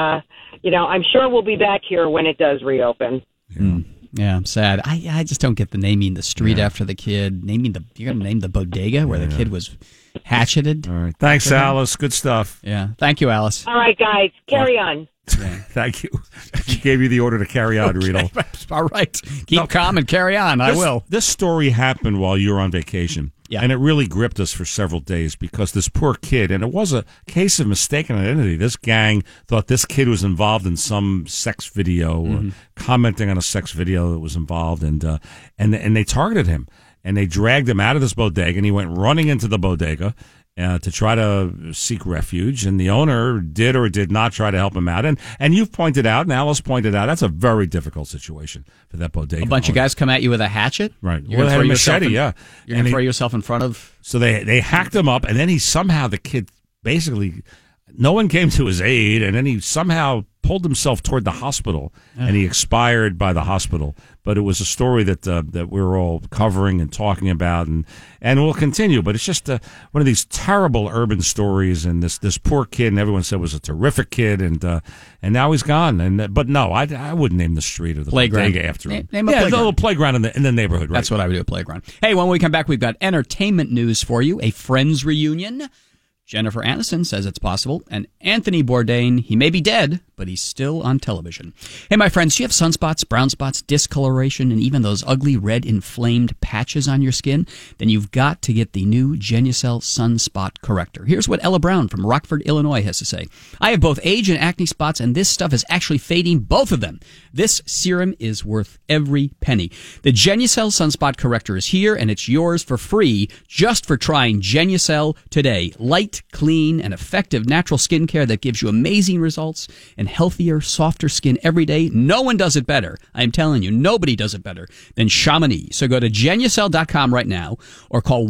[SPEAKER 8] I'm sure we'll be back here when it does reopen.
[SPEAKER 3] Yeah, I'm sad. I just don't get the naming the street after the kid. You're going to name the bodega where the kid was hatcheted.
[SPEAKER 4] All right. Thanks, Alice. Good stuff.
[SPEAKER 3] Yeah. Thank you, Alice.
[SPEAKER 8] All right, guys. Carry on.
[SPEAKER 4] Yeah. Thank you. She gave you the order to carry on, Riedel.
[SPEAKER 3] All right. Keep calm and carry on. I will.
[SPEAKER 4] This story happened while you were on vacation.
[SPEAKER 3] Yeah.
[SPEAKER 4] And it really gripped us for several days because this poor kid, and it was a case of mistaken identity. This gang thought this kid was involved in some sex video or commenting on a sex video that was involved, and they targeted him. And they dragged him out of this bodega, and he went running into the bodega to try to seek refuge, and the owner did or did not try to help him out. And you've pointed out, and Alice pointed out, that's a very difficult situation for that bodega.
[SPEAKER 3] A bunch of guys come at you with a hatchet?
[SPEAKER 4] Right.
[SPEAKER 3] You're going to throw yourself
[SPEAKER 4] yeah.
[SPEAKER 3] You're going to throw yourself in front of...
[SPEAKER 4] So they hacked him up, and then the kid basically, no one came to his aid, and then he somehow pulled himself toward the hospital, and he expired by the hospital. But it was a story that we're all covering and talking about, and we'll continue. But it's just one of these terrible urban stories, and this poor kid, and everyone said was a terrific kid, and now he's gone. But no, I wouldn't name the street or the
[SPEAKER 3] playground
[SPEAKER 4] after him.
[SPEAKER 3] Name a playground.
[SPEAKER 4] The little playground in the neighborhood. Right?
[SPEAKER 3] That's what I would do, a playground. Hey, when we come back, we've got entertainment news for you. A Friends reunion. Jennifer Aniston says it's possible. And Anthony Bourdain, he may be dead, but he's still on television. Hey, my friends, do you have sunspots, brown spots, discoloration, and even those ugly red inflamed patches on your skin? Then you've got to get the new Genucel Sunspot Corrector. Here's what Ella Brown from Rockford, Illinois has to say. I have both age and acne spots, and this stuff is actually fading both of them. This serum is worth every penny. The Genucel Sunspot Corrector is here, and it's yours for free just for trying Genucel today. Light, clean, and effective natural skincare that gives you amazing results and healthier, softer skin every day. No one does it better. I'm telling you, nobody does it better than Chamonix. So go to Genucel.com right now or call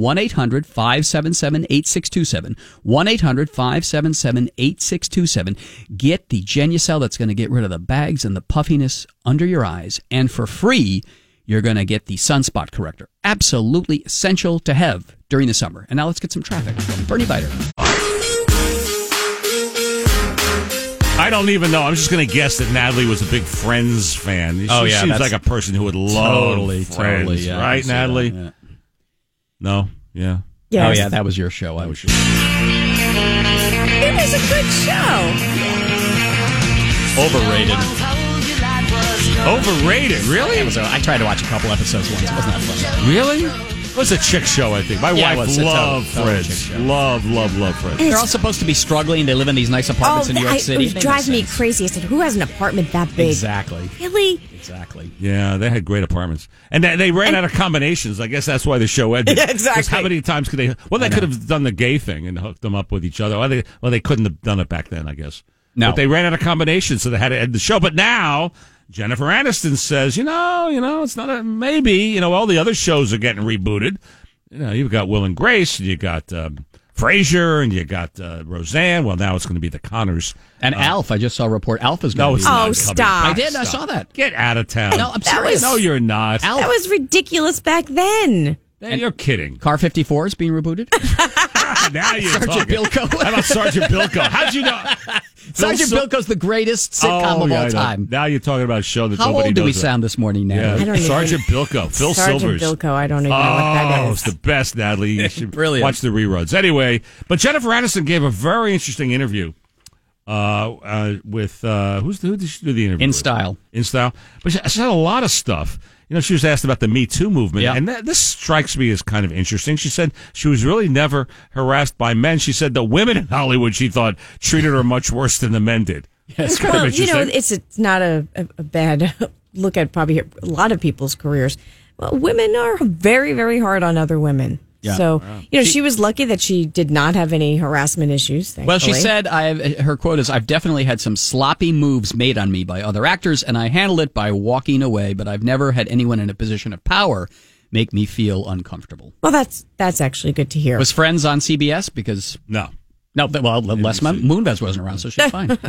[SPEAKER 3] 1-800-577-8627. 1-800-577-8627. Get the Genucel that's going to get rid of the bags and the puffiness under your eyes. And for free, you're going to get the Sunspot Corrector. Absolutely essential to have during the summer. And now let's get some traffic from Bernie Biter.
[SPEAKER 4] I don't even know. I'm just going to guess that Natalie was a big Friends fan. She seems like a person who would love Friends,
[SPEAKER 3] yeah,
[SPEAKER 4] right, Natalie?
[SPEAKER 3] Yeah.
[SPEAKER 4] No? Yeah.
[SPEAKER 10] Yes.
[SPEAKER 3] Oh, yeah, that was your show.
[SPEAKER 10] It was a good show.
[SPEAKER 3] Overrated.
[SPEAKER 4] Overrated? Really?
[SPEAKER 3] I tried to watch a couple episodes once. It wasn't that fun.
[SPEAKER 4] Really? It was a chick show, I think. My wife loved Friends. Love Friends.
[SPEAKER 3] They're all supposed to be struggling. They live in these nice apartments in New York City.
[SPEAKER 10] It drives me crazy. I said, who has an apartment that big?
[SPEAKER 3] Exactly.
[SPEAKER 10] Really?
[SPEAKER 3] Exactly.
[SPEAKER 4] Yeah, they had great apartments. And they ran out of combinations. I guess that's why the show ended.
[SPEAKER 10] Yeah, exactly.
[SPEAKER 4] 'Cause how many times could they... Well, they could have done the gay thing and hooked them up with each other. Well, they couldn't have done it back then, I guess.
[SPEAKER 3] No.
[SPEAKER 4] But they ran out of combinations, so they had to end the show. But now... Jennifer Aniston says, you know, it's not a maybe. You know, all the other shows are getting rebooted. You know, you've got Will and Grace, and you got Frasier, and you got Roseanne. Well, now it's going to be the Connors.
[SPEAKER 3] And Alf, I just saw a report. Alf is going to be.
[SPEAKER 10] Oh, stop.
[SPEAKER 3] I did. I saw that.
[SPEAKER 4] Get out of town.
[SPEAKER 3] No, I'm serious.
[SPEAKER 4] No, you're not.
[SPEAKER 10] That was ridiculous back then.
[SPEAKER 4] And you're kidding.
[SPEAKER 3] Car 54 is being rebooted.
[SPEAKER 4] Now you're
[SPEAKER 3] Sergeant
[SPEAKER 4] talking.
[SPEAKER 3] Bilko.
[SPEAKER 4] How about Sergeant Bilko? How'd you know?
[SPEAKER 3] Sergeant Bilko's the greatest sitcom of all time.
[SPEAKER 4] Now you're talking about a show that
[SPEAKER 3] How
[SPEAKER 4] nobody
[SPEAKER 3] old do we
[SPEAKER 4] knows
[SPEAKER 3] sound this morning now?
[SPEAKER 4] Yeah. Sergeant Bilko. Phil Silvers.
[SPEAKER 10] Sergeant Bilko, I don't even know what that is.
[SPEAKER 4] It's the best, Natalie. You should
[SPEAKER 3] Brilliant.
[SPEAKER 4] watch the reruns. Anyway, but Jennifer Aniston gave a very interesting interview with who did she do the interview
[SPEAKER 3] In
[SPEAKER 4] with?
[SPEAKER 3] Style.
[SPEAKER 4] In Style. But she said a lot of stuff. You know, she was asked about the Me Too movement,
[SPEAKER 3] Yeah.
[SPEAKER 4] and this strikes me as kind of interesting. She said she was really never harassed by men. She said the women in Hollywood, she thought, treated her much worse than the men did. It's kind of interesting.
[SPEAKER 10] You know, it's not a bad look at probably a lot of people's careers. Well, women are very, very hard on other women.
[SPEAKER 3] Yeah.
[SPEAKER 10] So, you know, she was lucky that she did not have any harassment issues. Thankfully.
[SPEAKER 3] Well, she said, her quote is, I've definitely had some sloppy moves made on me by other actors, and I handled it by walking away, but I've never had anyone in a position of power make me feel uncomfortable.
[SPEAKER 10] Well, that's actually good to hear.
[SPEAKER 3] Was Friends on CBS? Because...
[SPEAKER 4] No,
[SPEAKER 3] well, Les Moonves wasn't around, so she's fine.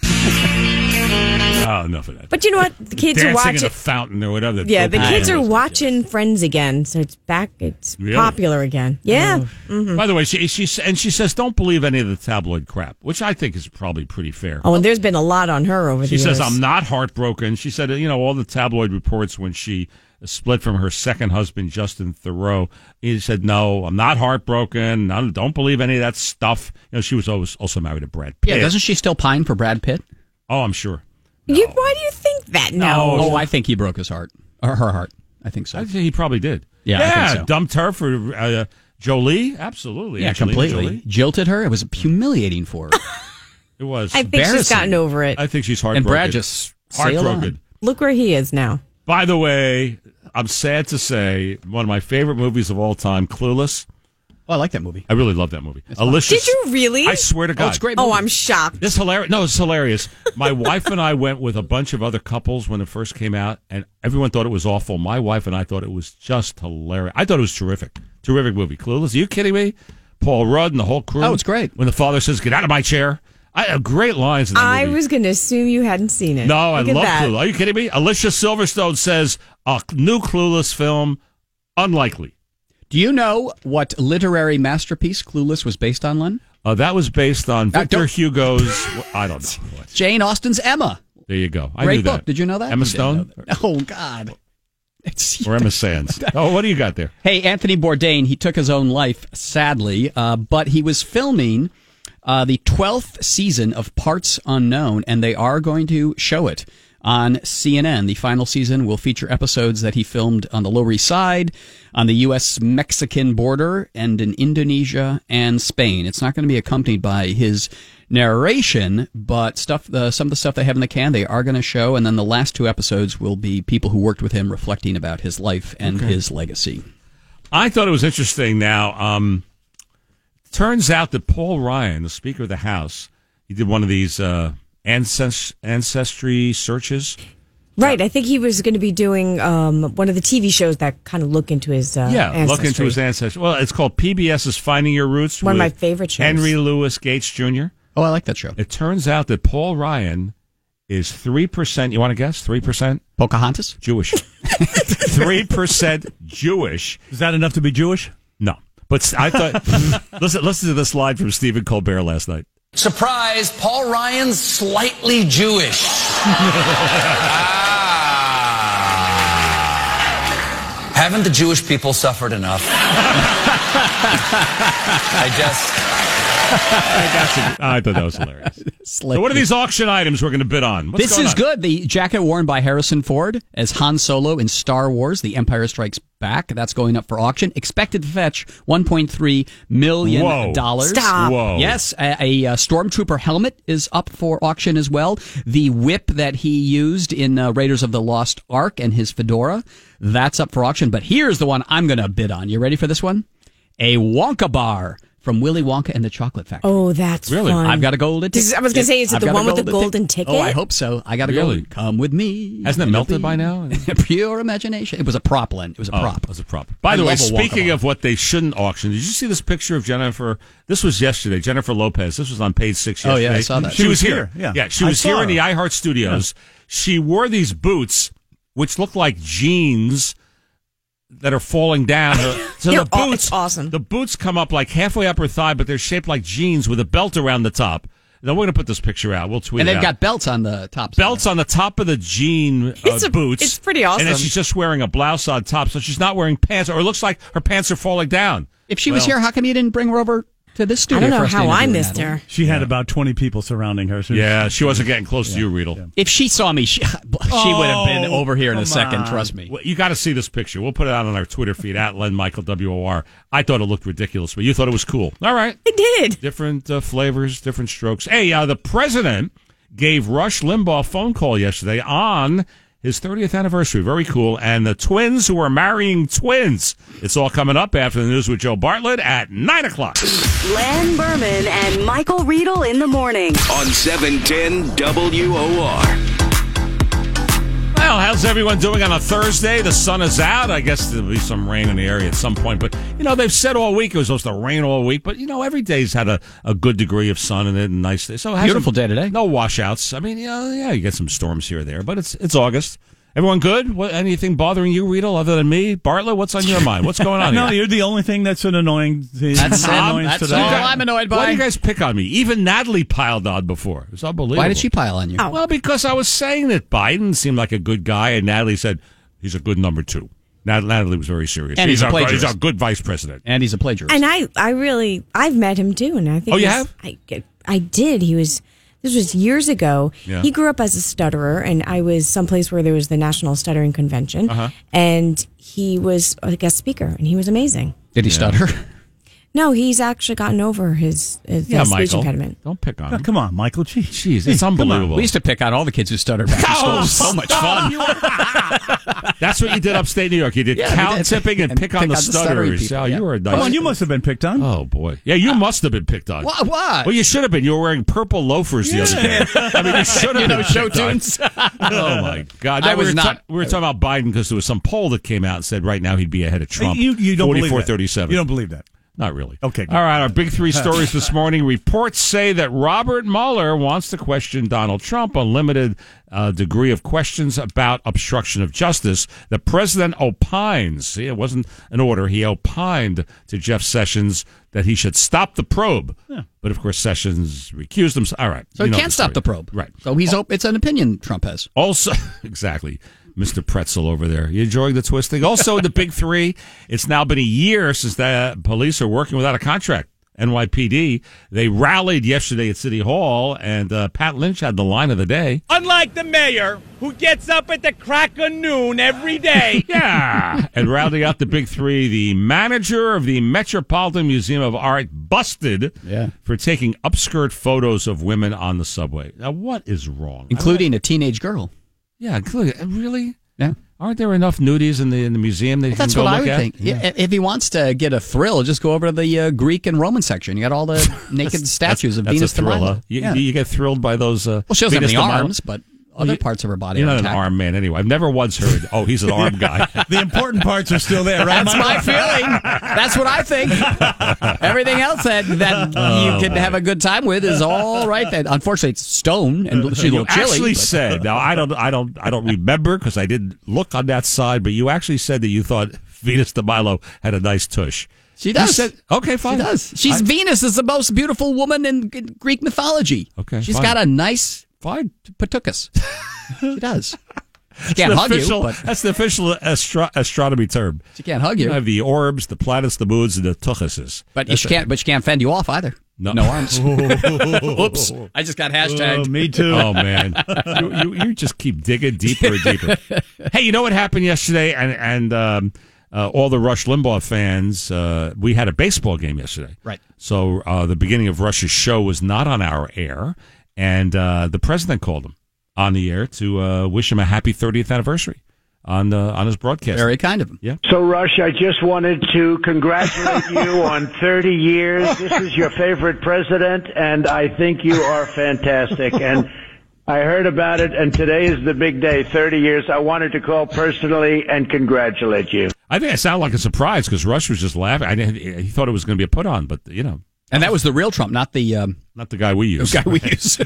[SPEAKER 4] Oh, enough of that.
[SPEAKER 10] But you know what? The kids
[SPEAKER 4] Dancing
[SPEAKER 10] are watching.
[SPEAKER 4] in a fountain or whatever.
[SPEAKER 10] Yeah, the kids are watching Friends again, so it's back. It's
[SPEAKER 4] Really?
[SPEAKER 10] popular again. Yeah.
[SPEAKER 4] By the way, she says don't believe any of the tabloid crap, which I think is probably pretty fair.
[SPEAKER 10] Oh, and there's been a lot on her over the
[SPEAKER 4] She
[SPEAKER 10] years.
[SPEAKER 4] says, I'm not heartbroken. She said, you know, all the tabloid reports when she split from her second husband, Justin Theroux, he said, no, I'm not heartbroken. Don't believe any of that stuff. You know, she was also married to Brad Pitt.
[SPEAKER 3] Yeah, doesn't she still pine for Brad Pitt?
[SPEAKER 4] Oh, I'm sure.
[SPEAKER 10] Why do you think that? No.
[SPEAKER 3] Oh, I think he broke his heart. Or her heart. I think so.
[SPEAKER 4] I think he probably did.
[SPEAKER 3] Yeah, I think so.
[SPEAKER 4] Dumped her for Jolie. Absolutely.
[SPEAKER 3] Yeah,
[SPEAKER 4] Angelina
[SPEAKER 3] completely.
[SPEAKER 4] Jolie.
[SPEAKER 3] Jilted her. It was humiliating for her.
[SPEAKER 4] It was.
[SPEAKER 10] I think she's gotten over it.
[SPEAKER 4] I think she's heartbroken.
[SPEAKER 3] And Brad just sailed
[SPEAKER 4] heartbroken.
[SPEAKER 10] Look where he is now.
[SPEAKER 4] By the way, I'm sad to say, one of my favorite movies of all time, Clueless.
[SPEAKER 3] Oh, I like that movie.
[SPEAKER 4] I really love that movie. Alicia,
[SPEAKER 10] Did you really?
[SPEAKER 4] I swear to God.
[SPEAKER 3] Oh, it's a great
[SPEAKER 10] Oh,
[SPEAKER 3] movie.
[SPEAKER 10] I'm shocked.
[SPEAKER 4] It's hilarious. No, it's hilarious. My wife and I went with a bunch of other couples when it first came out, and everyone thought it was awful. My wife and I thought it was just hilarious. I thought it was terrific. Terrific movie. Clueless. Are you kidding me? Paul Rudd and the whole crew.
[SPEAKER 3] Oh, it's great.
[SPEAKER 4] When the father says, "Get out of my chair." I have great lines in that
[SPEAKER 10] I
[SPEAKER 4] movie.
[SPEAKER 10] was going to assume you hadn't seen it.
[SPEAKER 4] No, I
[SPEAKER 10] Look at
[SPEAKER 4] love
[SPEAKER 10] that.
[SPEAKER 4] Clueless. Are you kidding me? Alicia Silverstone says, a new Clueless film, unlikely.
[SPEAKER 3] Do you know what literary masterpiece Clueless was based on, Len?
[SPEAKER 4] That was based on Victor Hugo's, I don't know. What.
[SPEAKER 3] Jane Austen's Emma.
[SPEAKER 4] There you go. I
[SPEAKER 3] Great
[SPEAKER 4] knew
[SPEAKER 3] book.
[SPEAKER 4] that.
[SPEAKER 3] Did you know that?
[SPEAKER 4] Emma
[SPEAKER 3] You didn't
[SPEAKER 4] Stone?
[SPEAKER 3] know that. Oh, God.
[SPEAKER 4] Or Emma Sands. Oh, what do you got there?
[SPEAKER 3] Hey, Anthony Bourdain, he took his own life, sadly, but he was filming the 12th season of Parts Unknown, and they are going to show it on CNN. The final season will feature episodes that he filmed on the Lower East Side, on the U.S.-Mexican border, and in Indonesia and Spain. It's not going to be accompanied by his narration, but some of the stuff they have in the can, they are going to show, and then the last two episodes will be people who worked with him reflecting about his life and his legacy.
[SPEAKER 4] I thought it was interesting now. Turns out that Paul Ryan, the Speaker of the House, he did one of these ancestry searches.
[SPEAKER 10] Right. I think he was going to be doing one of the TV shows that kind of look into his ancestry.
[SPEAKER 4] Look into his ancestry. Well, it's called PBS's Finding Your Roots.
[SPEAKER 10] One of my
[SPEAKER 4] with
[SPEAKER 10] favorite shows.
[SPEAKER 4] Henry Louis Gates Jr.
[SPEAKER 3] Oh, I like that show.
[SPEAKER 4] It turns out that Paul Ryan is 3%. You want to guess? 3%?
[SPEAKER 3] Pocahontas?
[SPEAKER 4] Jewish. 3% Jewish.
[SPEAKER 9] Is that enough to be Jewish?
[SPEAKER 4] No. But I thought, listen to this line from Stephen Colbert last night.
[SPEAKER 18] Surprise, Paul Ryan's slightly Jewish. Haven't the Jewish people suffered enough?
[SPEAKER 4] I thought that was hilarious. So what are these auction items we're going to bid on? What's
[SPEAKER 3] This
[SPEAKER 4] going
[SPEAKER 3] is
[SPEAKER 4] on?
[SPEAKER 3] good. The jacket worn by Harrison Ford as Han Solo in Star Wars, The Empire Strikes Back. That's going up for auction. Expected to fetch $1.3 million.
[SPEAKER 4] Whoa.
[SPEAKER 10] Stop.
[SPEAKER 4] Whoa.
[SPEAKER 3] Yes, a Stormtrooper helmet is up for auction as well. The whip that he used in Raiders of the Lost Ark and his fedora, that's up for auction. But here's the one I'm going to bid on. You ready for this one? A Wonka bar from Willy Wonka and the Chocolate Factory.
[SPEAKER 10] Oh, that's fun.
[SPEAKER 3] I've got a golden ticket.
[SPEAKER 10] I was going to say, is it the one with the golden ticket?
[SPEAKER 3] Oh, I hope so. I got to go. Come with me.
[SPEAKER 4] Hasn't it melted by now?
[SPEAKER 3] Pure imagination. It was a prop, Len. It was a prop.
[SPEAKER 4] It was a prop. By the way, speaking of what they shouldn't auction, did you see this picture of Jennifer? This was yesterday. Jennifer Lopez. This was on page 6 yesterday.
[SPEAKER 3] Oh, yeah, I saw that.
[SPEAKER 4] She was here.
[SPEAKER 9] Yeah.
[SPEAKER 4] She was here in the iHeart Studios.
[SPEAKER 9] Yeah.
[SPEAKER 4] She wore these boots, which looked like jeans that are falling down. So the boots,
[SPEAKER 10] it's awesome.
[SPEAKER 4] The boots come up like halfway up her thigh, but they're shaped like jeans with a belt around the top. Now we're going to put this picture out. We'll tweet
[SPEAKER 3] and
[SPEAKER 4] it
[SPEAKER 3] they've
[SPEAKER 4] out.
[SPEAKER 3] got belts on the top.
[SPEAKER 4] Belts on the top of the jean boots.
[SPEAKER 10] It's pretty awesome.
[SPEAKER 4] And then she's just wearing a blouse on top, so she's not wearing pants, or it looks like her pants are falling down.
[SPEAKER 3] If she was here, how come you didn't bring her over to this studio?
[SPEAKER 10] I don't know
[SPEAKER 3] for us to
[SPEAKER 10] how I
[SPEAKER 3] interview
[SPEAKER 10] missed
[SPEAKER 3] Natalie?
[SPEAKER 10] her.
[SPEAKER 9] She had about 20 people surrounding her. So
[SPEAKER 4] Yeah, she wasn't getting close to you, Riedel.
[SPEAKER 3] If she saw me, she would have been over here in a second. Trust me.
[SPEAKER 4] Well, you got to see this picture. We'll put it out on our Twitter feed, at Len Michael WOR. I thought it looked ridiculous, but you thought it was cool. All right.
[SPEAKER 10] I did.
[SPEAKER 4] Different flavors, different strokes. Hey, the president gave Rush Limbaugh a phone call yesterday on his 30th anniversary. Very cool. And the twins who are marrying twins. It's all coming up after the news with Joe Bartlett at 9 o'clock.
[SPEAKER 1] Len Berman and Michael Riedel in the morning.
[SPEAKER 2] On 710 WOR.
[SPEAKER 4] Well, how's everyone doing on a Thursday? The sun is out. I guess there'll be some rain in the area at some point. But, they've said all week it was supposed to rain all week. But, every day's had a good degree of sun in it and nice day. So
[SPEAKER 3] Beautiful day today.
[SPEAKER 4] No washouts. I mean, you get some storms here or there. But it's August. Everyone good? Anything bothering you, Riedel, other than me? Bartlett, what's on your mind? What's going on
[SPEAKER 9] No,
[SPEAKER 4] here?
[SPEAKER 9] you're the only thing that's an annoying thing.
[SPEAKER 3] That's all I'm annoyed by.
[SPEAKER 4] Why do you guys pick on me? Even Natalie piled on before. It's unbelievable.
[SPEAKER 3] Why did she pile on you?
[SPEAKER 10] Oh.
[SPEAKER 4] Well, because I was saying that Biden seemed like a good guy, and Natalie said he's a good number 2. Natalie was very serious.
[SPEAKER 3] And he's a plagiarist.
[SPEAKER 4] He's a good vice president.
[SPEAKER 3] And he's a plagiarist.
[SPEAKER 10] And I've met him too, and I think
[SPEAKER 4] Oh, you have?
[SPEAKER 10] I did. This was years ago.
[SPEAKER 4] Yeah.
[SPEAKER 10] He grew up as a stutterer, and I was someplace where there was the National Stuttering Convention,
[SPEAKER 4] Uh-huh.
[SPEAKER 10] and he was a guest speaker, and he was amazing.
[SPEAKER 3] Did he stutter?
[SPEAKER 10] No, he's actually gotten over his speech
[SPEAKER 4] Michael.
[SPEAKER 10] impediment.
[SPEAKER 4] Don't pick on
[SPEAKER 9] Oh,
[SPEAKER 4] him.
[SPEAKER 9] come on, Michael.
[SPEAKER 4] Jeez, it's unbelievable.
[SPEAKER 3] We used to pick on all the kids who stuttered back in school. It was so much fun.
[SPEAKER 4] That's what you did upstate New York. You did cow tipping and pick on the
[SPEAKER 3] stuttering
[SPEAKER 4] stutterers.
[SPEAKER 3] people,
[SPEAKER 4] Oh,
[SPEAKER 3] yeah.
[SPEAKER 4] you were a nice.
[SPEAKER 9] Come on, you must have been picked on.
[SPEAKER 4] Oh boy, yeah, you must have been picked on.
[SPEAKER 3] What?
[SPEAKER 4] Well, you should have been. You were wearing purple loafers the other day. I mean, you should have been.
[SPEAKER 3] show
[SPEAKER 4] picked on.
[SPEAKER 3] tunes.
[SPEAKER 4] Oh my God!
[SPEAKER 3] I was not.
[SPEAKER 4] We were talking about Biden because there was some poll that came out and said right now he'd be ahead of Trump.
[SPEAKER 9] You don't believe that.
[SPEAKER 4] 44-37.
[SPEAKER 9] You don't believe that.
[SPEAKER 4] Not really.
[SPEAKER 9] Okay.
[SPEAKER 4] All right, our big 3 stories this morning. Reports say that Robert Mueller wants to question Donald Trump on limited degree of questions about obstruction of justice. The president opines. See, it wasn't an order. He opined to Jeff Sessions that he should stop the probe. Yeah. But, of course, Sessions recused himself. All right.
[SPEAKER 3] So he can't stop the probe.
[SPEAKER 4] Right.
[SPEAKER 3] So it's an opinion Trump has.
[SPEAKER 4] Also, exactly. Mr. Pretzel over there. You enjoying the twisting? Also, the big 3, it's now been a year since the police are working without a contract. NYPD, they rallied yesterday at City Hall, and Pat Lynch had the line of the day.
[SPEAKER 7] Unlike the mayor, who gets up at the crack of noon every day.
[SPEAKER 4] Yeah. And rounding out the big 3, the manager of the Metropolitan Museum of Art busted for taking upskirt photos of women on the subway. Now, what is wrong?
[SPEAKER 3] Including a teenage girl.
[SPEAKER 4] Yeah, really?
[SPEAKER 3] Yeah.
[SPEAKER 4] Aren't there enough nudies in the museum that you
[SPEAKER 3] That's
[SPEAKER 4] can go
[SPEAKER 3] what I
[SPEAKER 4] look
[SPEAKER 3] would
[SPEAKER 4] at?
[SPEAKER 3] think. Yeah. If he wants to get a thrill, just go over to the Greek and Roman section. You got all the naked statues of
[SPEAKER 4] that's
[SPEAKER 3] Venus
[SPEAKER 4] a
[SPEAKER 3] de
[SPEAKER 4] thrill,
[SPEAKER 3] Milo.
[SPEAKER 4] huh? You get thrilled by those.
[SPEAKER 3] Well, she doesn't have
[SPEAKER 4] Venus
[SPEAKER 3] any
[SPEAKER 4] de Milo?
[SPEAKER 3] arms, but other parts of her body.
[SPEAKER 4] You're
[SPEAKER 3] are
[SPEAKER 4] not an
[SPEAKER 3] intact.
[SPEAKER 4] arm man anyway. I've never once heard, oh, he's an arm guy.
[SPEAKER 9] The important parts are still there, right?
[SPEAKER 3] That's my feeling. That's what I think. Everything else that you can have a good time with is all right. That unfortunately it's stone and she's a little
[SPEAKER 4] You
[SPEAKER 3] chilly.
[SPEAKER 4] actually said, now I don't remember because I didn't look on that side, but you actually said that you thought Venus de Milo had a nice tush.
[SPEAKER 3] She does.
[SPEAKER 4] Okay, fine.
[SPEAKER 3] She does. She's Venus is the most beautiful woman in Greek mythology.
[SPEAKER 4] Okay,
[SPEAKER 3] she's
[SPEAKER 4] fine.
[SPEAKER 3] got a nice patukas. She does. She can't hug you. But
[SPEAKER 4] that's the official astronomy term.
[SPEAKER 3] She can't hug you.
[SPEAKER 4] You have the orbs, the planets, the moons, and the tuchuses.
[SPEAKER 3] But she can't fend you off either. No arms. Oops! I just got hashtagged.
[SPEAKER 9] Me too.
[SPEAKER 4] Oh man, you just keep digging deeper and deeper. Hey, you know what happened yesterday? And all the Rush Limbaugh fans, we had a baseball game yesterday.
[SPEAKER 3] Right.
[SPEAKER 4] So the beginning of Rush's show was not on our air, and the president called him on the air to wish him a happy 30th anniversary on his broadcast.
[SPEAKER 3] Very kind of him.
[SPEAKER 4] Yeah.
[SPEAKER 19] So, Rush, I just wanted to congratulate you on 30 years. This is your favorite president, and I think you are fantastic. And I heard about it, and today is the big day, 30 years. I wanted to call personally and congratulate you.
[SPEAKER 4] I think I sound like a surprise because Rush was just laughing. He thought it was going to be a put on, but you know.
[SPEAKER 3] And that was the real Trump, not the
[SPEAKER 4] guy we use.
[SPEAKER 3] The guy we use.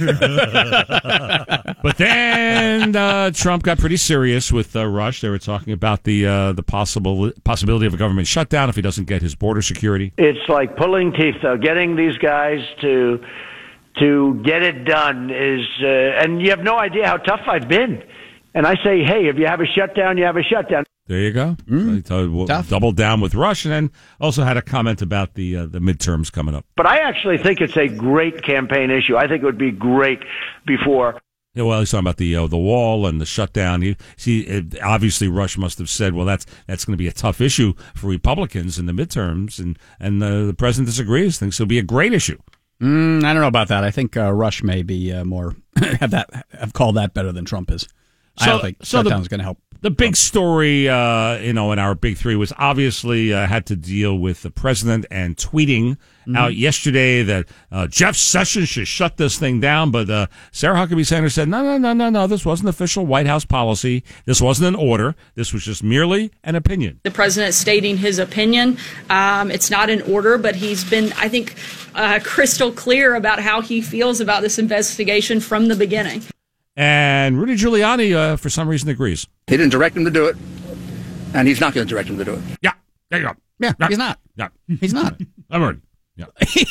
[SPEAKER 4] But then Trump got pretty serious with Rush. They were talking about the possibility of a government shutdown if he doesn't get his border security.
[SPEAKER 19] It's like pulling teeth, though. Getting these guys to get it done is, and you have no idea how tough I've been. And I say, hey, if you have a shutdown, you have a shutdown.
[SPEAKER 4] There you go. So doubled down with Rush, and then also had a comment about the midterms coming up.
[SPEAKER 19] But I actually think it's a great campaign issue. I think it would be great before.
[SPEAKER 4] Yeah, well, he's talking about the wall and the shutdown. Obviously, Rush must have said, well, that's going to be a tough issue for Republicans in the midterms, and the president disagrees. Thinks it'll be a great issue.
[SPEAKER 3] I don't know about that. I think Rush may be more have called that better than Trump is. I don't think shutdown's going to help.
[SPEAKER 4] The big story, in our big three was obviously had to deal with the president and tweeting out yesterday that Jeff Sessions should shut this thing down. But Sarah Huckabee Sanders said, no, this wasn't official White House policy. This wasn't an order. This was just merely an opinion.
[SPEAKER 6] The president stating his opinion. It's not an order, but he's been, I think, crystal clear about how he feels about this investigation from the beginning.
[SPEAKER 4] And Rudy Giuliani, for some reason, agrees.
[SPEAKER 20] He didn't direct him to do it, and he's not going to direct him to do it.
[SPEAKER 4] Yeah, there you go.
[SPEAKER 3] Yeah, he's not.
[SPEAKER 4] Yeah,
[SPEAKER 3] he's not.
[SPEAKER 4] I'm Rudy. Yeah.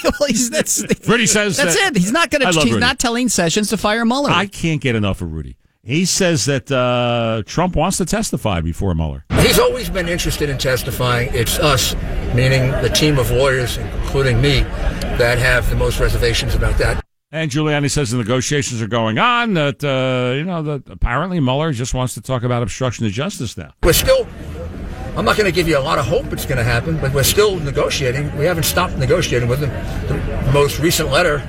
[SPEAKER 3] Rudy
[SPEAKER 4] says
[SPEAKER 3] that's it. He's not going to. He's not telling Sessions to fire Mueller.
[SPEAKER 4] I can't get enough of Rudy. He says that Trump wants to testify before Mueller.
[SPEAKER 20] He's always been interested in testifying. It's us, meaning the team of lawyers, including me, that have the most reservations about that.
[SPEAKER 4] And Giuliani says the negotiations are going on, that, that apparently Mueller just wants to talk about obstruction of justice now.
[SPEAKER 20] I'm not going to give you a lot of hope it's going to happen, but we're still negotiating. We haven't stopped negotiating with them. The most recent letter,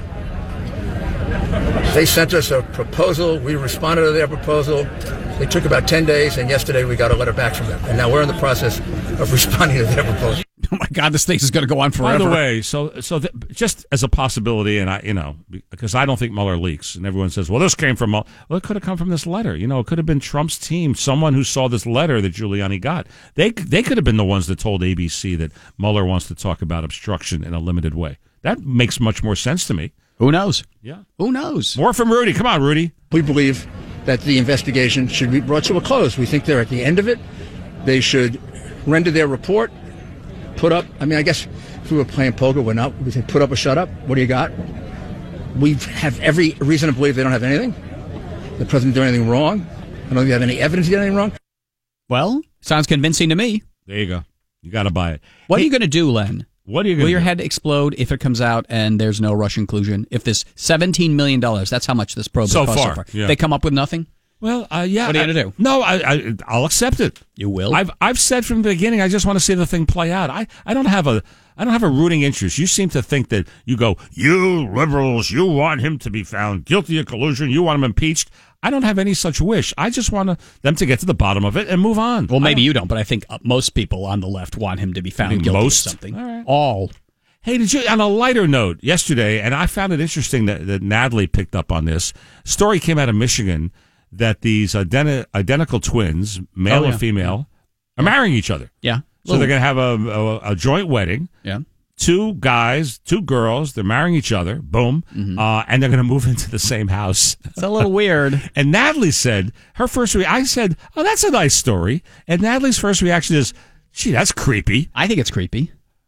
[SPEAKER 20] they sent us a proposal. We responded to their proposal. It took about 10 days, and yesterday we got a letter back from them. And now we're in the process of responding to their proposal.
[SPEAKER 3] Oh my God, this thing is going to go on forever.
[SPEAKER 4] By the way, just as a possibility, and because I don't think Mueller leaks, and everyone says, well, this came from Mueller. Well, it could have come from this letter. It could have been Trump's team, someone who saw this letter that Giuliani got. They could have been the ones that told ABC that Mueller wants to talk about obstruction in a limited way. That makes much more sense to me.
[SPEAKER 3] Who knows?
[SPEAKER 4] Yeah.
[SPEAKER 3] Who knows?
[SPEAKER 4] More from Rudy. Come on, Rudy.
[SPEAKER 20] We believe that the investigation should be brought to a close. We think they're at the end of it. They should render their report. I guess if we were playing poker, we're not. We say, put up or shut up. What do you got? We have every reason to believe they don't have anything. The president did anything wrong. I don't think they have any evidence he did anything wrong.
[SPEAKER 3] Well, sounds convincing to me.
[SPEAKER 4] There you go. You got to buy it.
[SPEAKER 3] What are you going to do, Len?
[SPEAKER 4] What are you going to do?
[SPEAKER 3] Will your head explode if it comes out and there's no Rush inclusion? If this $17 million, that's how much this probe has cost so far.
[SPEAKER 4] Yeah.
[SPEAKER 3] They come up with nothing?
[SPEAKER 4] Well, yeah.
[SPEAKER 3] What are you going to do?
[SPEAKER 4] No, I'll accept it.
[SPEAKER 3] You will?
[SPEAKER 4] I've said from the beginning, I just want to see the thing play out. I don't have a rooting interest. You seem to think that you liberals, you want him to be found guilty of collusion. You want him impeached. I don't have any such wish. I just want them to get to the bottom of it and move on.
[SPEAKER 3] Well, maybe you don't, but I think most people on the left want him to be found guilty of something. All right.
[SPEAKER 4] Hey, did you, on a lighter note, yesterday, and I found it interesting that Natalie picked up on this, story came out of Michigan that these identical twins, male and female, are marrying each other.
[SPEAKER 3] Yeah.
[SPEAKER 4] So they're going to have a joint wedding.
[SPEAKER 3] Yeah.
[SPEAKER 4] 2 guys, 2 girls, they're marrying each other. Boom.
[SPEAKER 3] Mm-hmm.
[SPEAKER 4] And they're going to move into the same house.
[SPEAKER 3] It's a little weird.
[SPEAKER 4] And Natalie said, I said, oh, that's a nice story. And Natalie's first reaction is, gee, that's creepy.
[SPEAKER 3] I think it's creepy.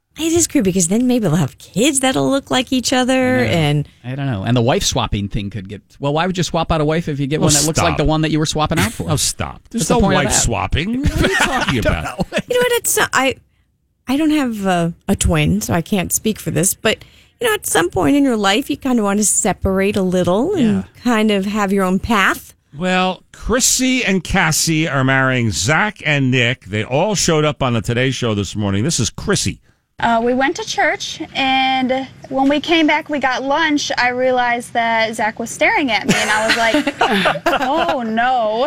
[SPEAKER 10] It is creepy because then maybe they'll have kids that'll look like each other, and
[SPEAKER 3] I don't know. And the wife swapping thing could get. Well, why would you swap out a wife if you get one that looks like the one that you were swapping out for?
[SPEAKER 4] Oh, stop! There's
[SPEAKER 3] What's the
[SPEAKER 4] no
[SPEAKER 3] point of
[SPEAKER 4] wife
[SPEAKER 3] that?
[SPEAKER 4] swapping. What are you talking about?
[SPEAKER 10] You know what? It's I don't have a twin, so I can't speak for this, but. At some point in your life, you kind of want to separate a little and kind of have your own path.
[SPEAKER 4] Well, Chrissy and Cassie are marrying Zach and Nick. They all showed up on the Today Show this morning. This is Chrissy.
[SPEAKER 21] We went to church, and when we came back, we got lunch. I realized that Zach was staring at me, and I was like, oh, no.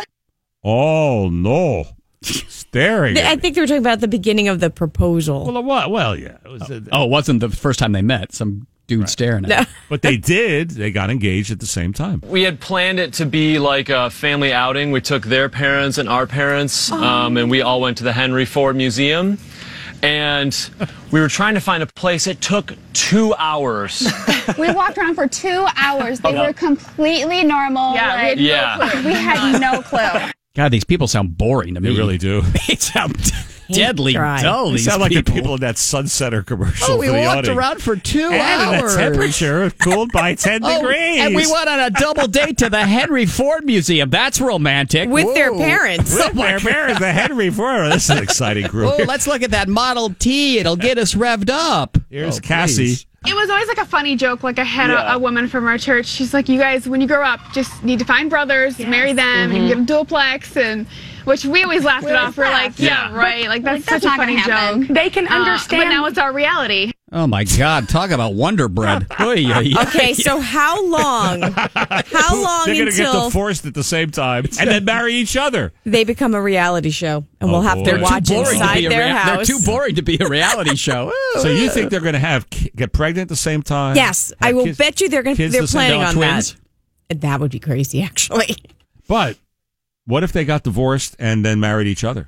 [SPEAKER 4] Oh, no. Staring at
[SPEAKER 10] I think they were talking about the beginning of the proposal.
[SPEAKER 4] Well, what? Well, yeah. It was
[SPEAKER 3] it wasn't the first time they met. Some dude staring at them.
[SPEAKER 4] But they did. They got engaged at the same time.
[SPEAKER 22] We had planned it to be like a family outing. We took their parents and our parents, and we all went to the Henry Ford Museum. And we were trying to find a place. It took 2 hours.
[SPEAKER 21] We walked around for 2 hours. They were completely normal.
[SPEAKER 22] Yeah,
[SPEAKER 21] we had no clue.
[SPEAKER 3] God, these people sound boring to me.
[SPEAKER 4] They really do.
[SPEAKER 3] They sound deadly dull.
[SPEAKER 4] They
[SPEAKER 3] These
[SPEAKER 4] sound like the
[SPEAKER 3] people.
[SPEAKER 4] people in that Sunsetter commercial.
[SPEAKER 3] Oh, we
[SPEAKER 4] for the
[SPEAKER 3] walked
[SPEAKER 4] outing.
[SPEAKER 3] around for 2
[SPEAKER 4] And
[SPEAKER 3] hours.
[SPEAKER 4] the temperature cooled by 10 degrees.
[SPEAKER 3] And we went on a double date to the Henry Ford Museum. That's romantic.
[SPEAKER 10] With their parents.
[SPEAKER 4] With their parents, the Henry Ford. This is an exciting group.
[SPEAKER 3] Oh, let's look at that Model T. It'll get us revved up.
[SPEAKER 4] Here's Cassie.
[SPEAKER 23] It was always like a funny joke. Like I had a woman from our church. She's like, you guys, when you grow up, just need to find brothers, marry them, and get a duplex, and which we always laughed it off. We're like, right. Like that's such a funny joke.
[SPEAKER 24] They can understand.
[SPEAKER 23] But now it's our reality.
[SPEAKER 3] Oh, my God. Talk about Wonder Bread.
[SPEAKER 10] Okay, so how long
[SPEAKER 4] They're going to get
[SPEAKER 10] until
[SPEAKER 4] divorced at the same time and then marry each other.
[SPEAKER 10] they become a reality show and we'll have
[SPEAKER 3] They're
[SPEAKER 10] to watch
[SPEAKER 3] too boring to
[SPEAKER 10] inside
[SPEAKER 3] be a
[SPEAKER 10] their house?
[SPEAKER 3] They're too boring to be a reality show.
[SPEAKER 4] So you think they're going to get pregnant at the same time?
[SPEAKER 10] Yes,
[SPEAKER 4] Have
[SPEAKER 10] I will
[SPEAKER 4] kids-
[SPEAKER 10] bet you they're
[SPEAKER 4] kids
[SPEAKER 10] they're
[SPEAKER 4] the same
[SPEAKER 10] planning
[SPEAKER 4] time?
[SPEAKER 10] on
[SPEAKER 4] Twins?
[SPEAKER 10] that. That would be crazy, actually.
[SPEAKER 4] But what if they got divorced and then married each other?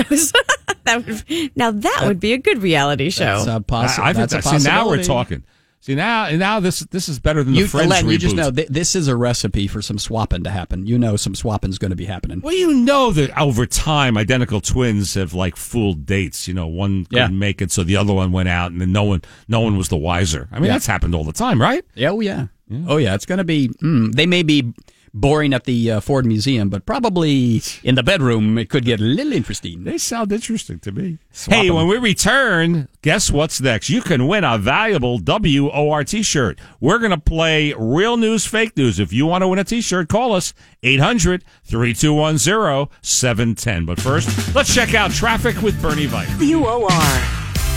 [SPEAKER 10] Now that would be a good reality show.
[SPEAKER 3] That's possible.
[SPEAKER 4] I think
[SPEAKER 3] That's a
[SPEAKER 4] see, now we're
[SPEAKER 3] possibility.
[SPEAKER 4] talking. See, now this is better than the Friends
[SPEAKER 3] Len,
[SPEAKER 4] reboot.
[SPEAKER 3] you just know this is a recipe for some swapping to happen. You know some swapping's going to be happening.
[SPEAKER 4] Well, you know that over time, identical twins have like fooled dates. You know, one couldn't make it, so the other one went out, and then no one was the wiser. I mean, that's happened all the time, right?
[SPEAKER 3] Oh, yeah. Oh, yeah. It's going to be, they may be boring at the Ford Museum, but probably in the bedroom, it could get a little interesting.
[SPEAKER 4] They sound interesting to me.
[SPEAKER 3] Swap
[SPEAKER 4] Hey,
[SPEAKER 3] 'em.
[SPEAKER 4] when we return, guess what's next? You can win a valuable WOR t-shirt. We're going to play Real News, Fake News. If you want to win a t-shirt, call us 800-3210-710. But first, let's check out traffic with Bernie Vite.
[SPEAKER 1] WOR.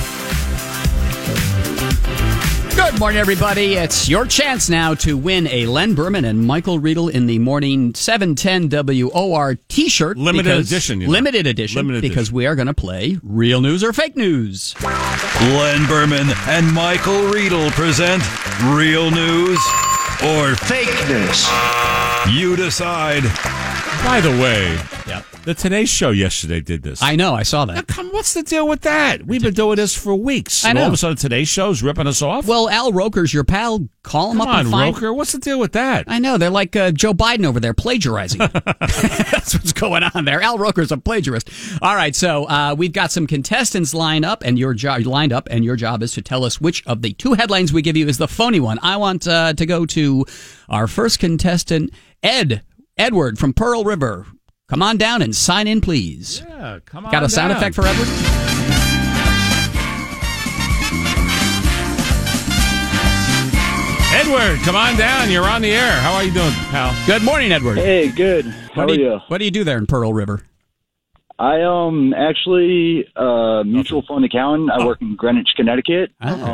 [SPEAKER 3] Good morning, everybody. It's your chance now to win a Len Berman and Michael Riedel in the morning 710 WOR t-shirt.
[SPEAKER 4] Limited edition, you know.
[SPEAKER 3] Limited edition. Because we are going to play Real News or Fake News.
[SPEAKER 25] Len Berman and Michael Riedel present Real News or Fake News. You decide.
[SPEAKER 4] By the way, the Today Show yesterday did this.
[SPEAKER 3] I know. I saw that.
[SPEAKER 4] Now, come, what's the deal with that? We've been doing this for weeks.
[SPEAKER 3] I
[SPEAKER 4] And all
[SPEAKER 3] know.
[SPEAKER 4] of a sudden, Today Show's ripping us off.
[SPEAKER 3] Well, Al Roker's your pal. Call him
[SPEAKER 4] Come
[SPEAKER 3] up and
[SPEAKER 4] on,
[SPEAKER 3] find.
[SPEAKER 4] Roker. What's the deal with that?
[SPEAKER 3] I know. They're like Joe Biden over there plagiarizing. That's what's going on there. Al Roker's a plagiarist. All right. So we've got some contestants lined up, and your job is to tell us which of the two headlines we give you is the phony one. I want to go to our first contestant, Edward from Pearl River. Come on down and sign in, please.
[SPEAKER 4] Yeah, come on
[SPEAKER 3] Got a sound
[SPEAKER 4] down.
[SPEAKER 3] effect for Edward?
[SPEAKER 4] Edward, come on down. You're on the air. How are you doing, pal?
[SPEAKER 3] Good morning, Edward.
[SPEAKER 26] Hey, good. How are you?
[SPEAKER 3] What do you do there in Pearl River?
[SPEAKER 26] I actually mutual fund accountant. I work in Greenwich, Connecticut.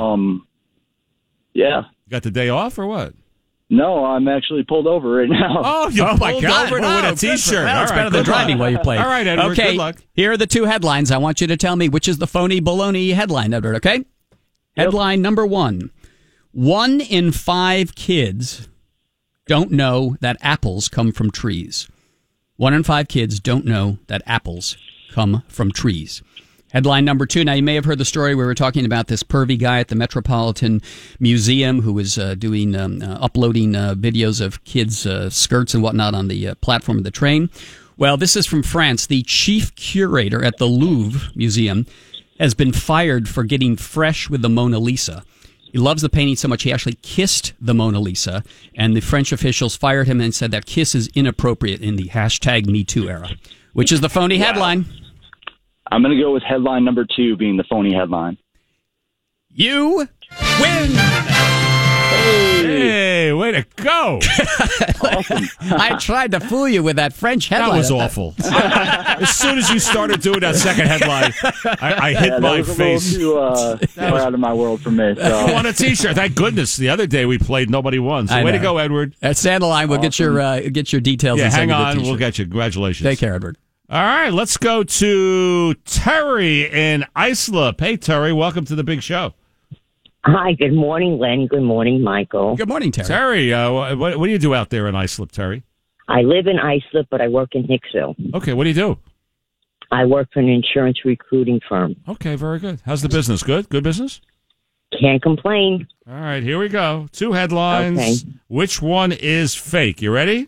[SPEAKER 26] Yeah.
[SPEAKER 4] You got the day off or what?
[SPEAKER 26] No, I'm actually pulled over right now.
[SPEAKER 4] Oh, you pulled over to win a
[SPEAKER 3] Good for-
[SPEAKER 4] T-shirt.
[SPEAKER 3] Well, it's
[SPEAKER 4] All right,
[SPEAKER 3] better than
[SPEAKER 4] good
[SPEAKER 3] driving
[SPEAKER 4] luck.
[SPEAKER 3] while you're playing.
[SPEAKER 4] All right, Edward,
[SPEAKER 3] okay,
[SPEAKER 4] good luck.
[SPEAKER 3] Here are the two headlines. I want you to tell me which is the phony baloney headline, Edward, okay? Headline number 1. 1 in 5 kids don't know that apples come from trees. 1 in 5 kids don't know that apples come from trees. Headline number 2. Now, you may have heard the story. We were talking about this pervy guy at the Metropolitan Museum who was uploading videos of kids' skirts and whatnot on the platform of the train. Well, this is from France. The chief curator at the Louvre Museum has been fired for getting fresh with the Mona Lisa. He loves the painting so much he actually kissed the Mona Lisa, and the French officials fired him and said that kiss is inappropriate in the hashtag MeToo era, which is the phony headline.
[SPEAKER 26] I'm going to go with headline number 2 being the phony headline.
[SPEAKER 3] You win!
[SPEAKER 4] Hey, way to go!
[SPEAKER 26] Awesome.
[SPEAKER 3] I tried to fool you with that French headline.
[SPEAKER 4] That was awful. As soon as you started doing that second headline, I hit my face.
[SPEAKER 26] That was a little too far out of my world for me. So.
[SPEAKER 4] I won a T-shirt. Thank goodness. The other day we played, nobody won. So way to go, Edward.
[SPEAKER 3] Stand in line. We'll get your details.
[SPEAKER 4] Yeah,
[SPEAKER 3] and
[SPEAKER 4] hang
[SPEAKER 3] send you the
[SPEAKER 4] on.
[SPEAKER 3] T-shirt.
[SPEAKER 4] We'll get you. Congratulations.
[SPEAKER 3] Take care, Edward.
[SPEAKER 4] All right, let's go to Terry in Islip. Hey, Terry, welcome to the big show.
[SPEAKER 5] Hi, good morning, Len. Good morning, Michael.
[SPEAKER 3] Good morning, Terry.
[SPEAKER 4] Terry, what do you do out there in Islip, Terry?
[SPEAKER 5] I live in Islip, but I work in Hicksville.
[SPEAKER 4] Okay, what do you do?
[SPEAKER 5] I work for an insurance recruiting firm.
[SPEAKER 4] Okay, very good. How's the business? Good? Good business?
[SPEAKER 5] Can't complain.
[SPEAKER 4] All right, here we go. 2 headlines.
[SPEAKER 5] Okay.
[SPEAKER 4] Which one is fake? You ready?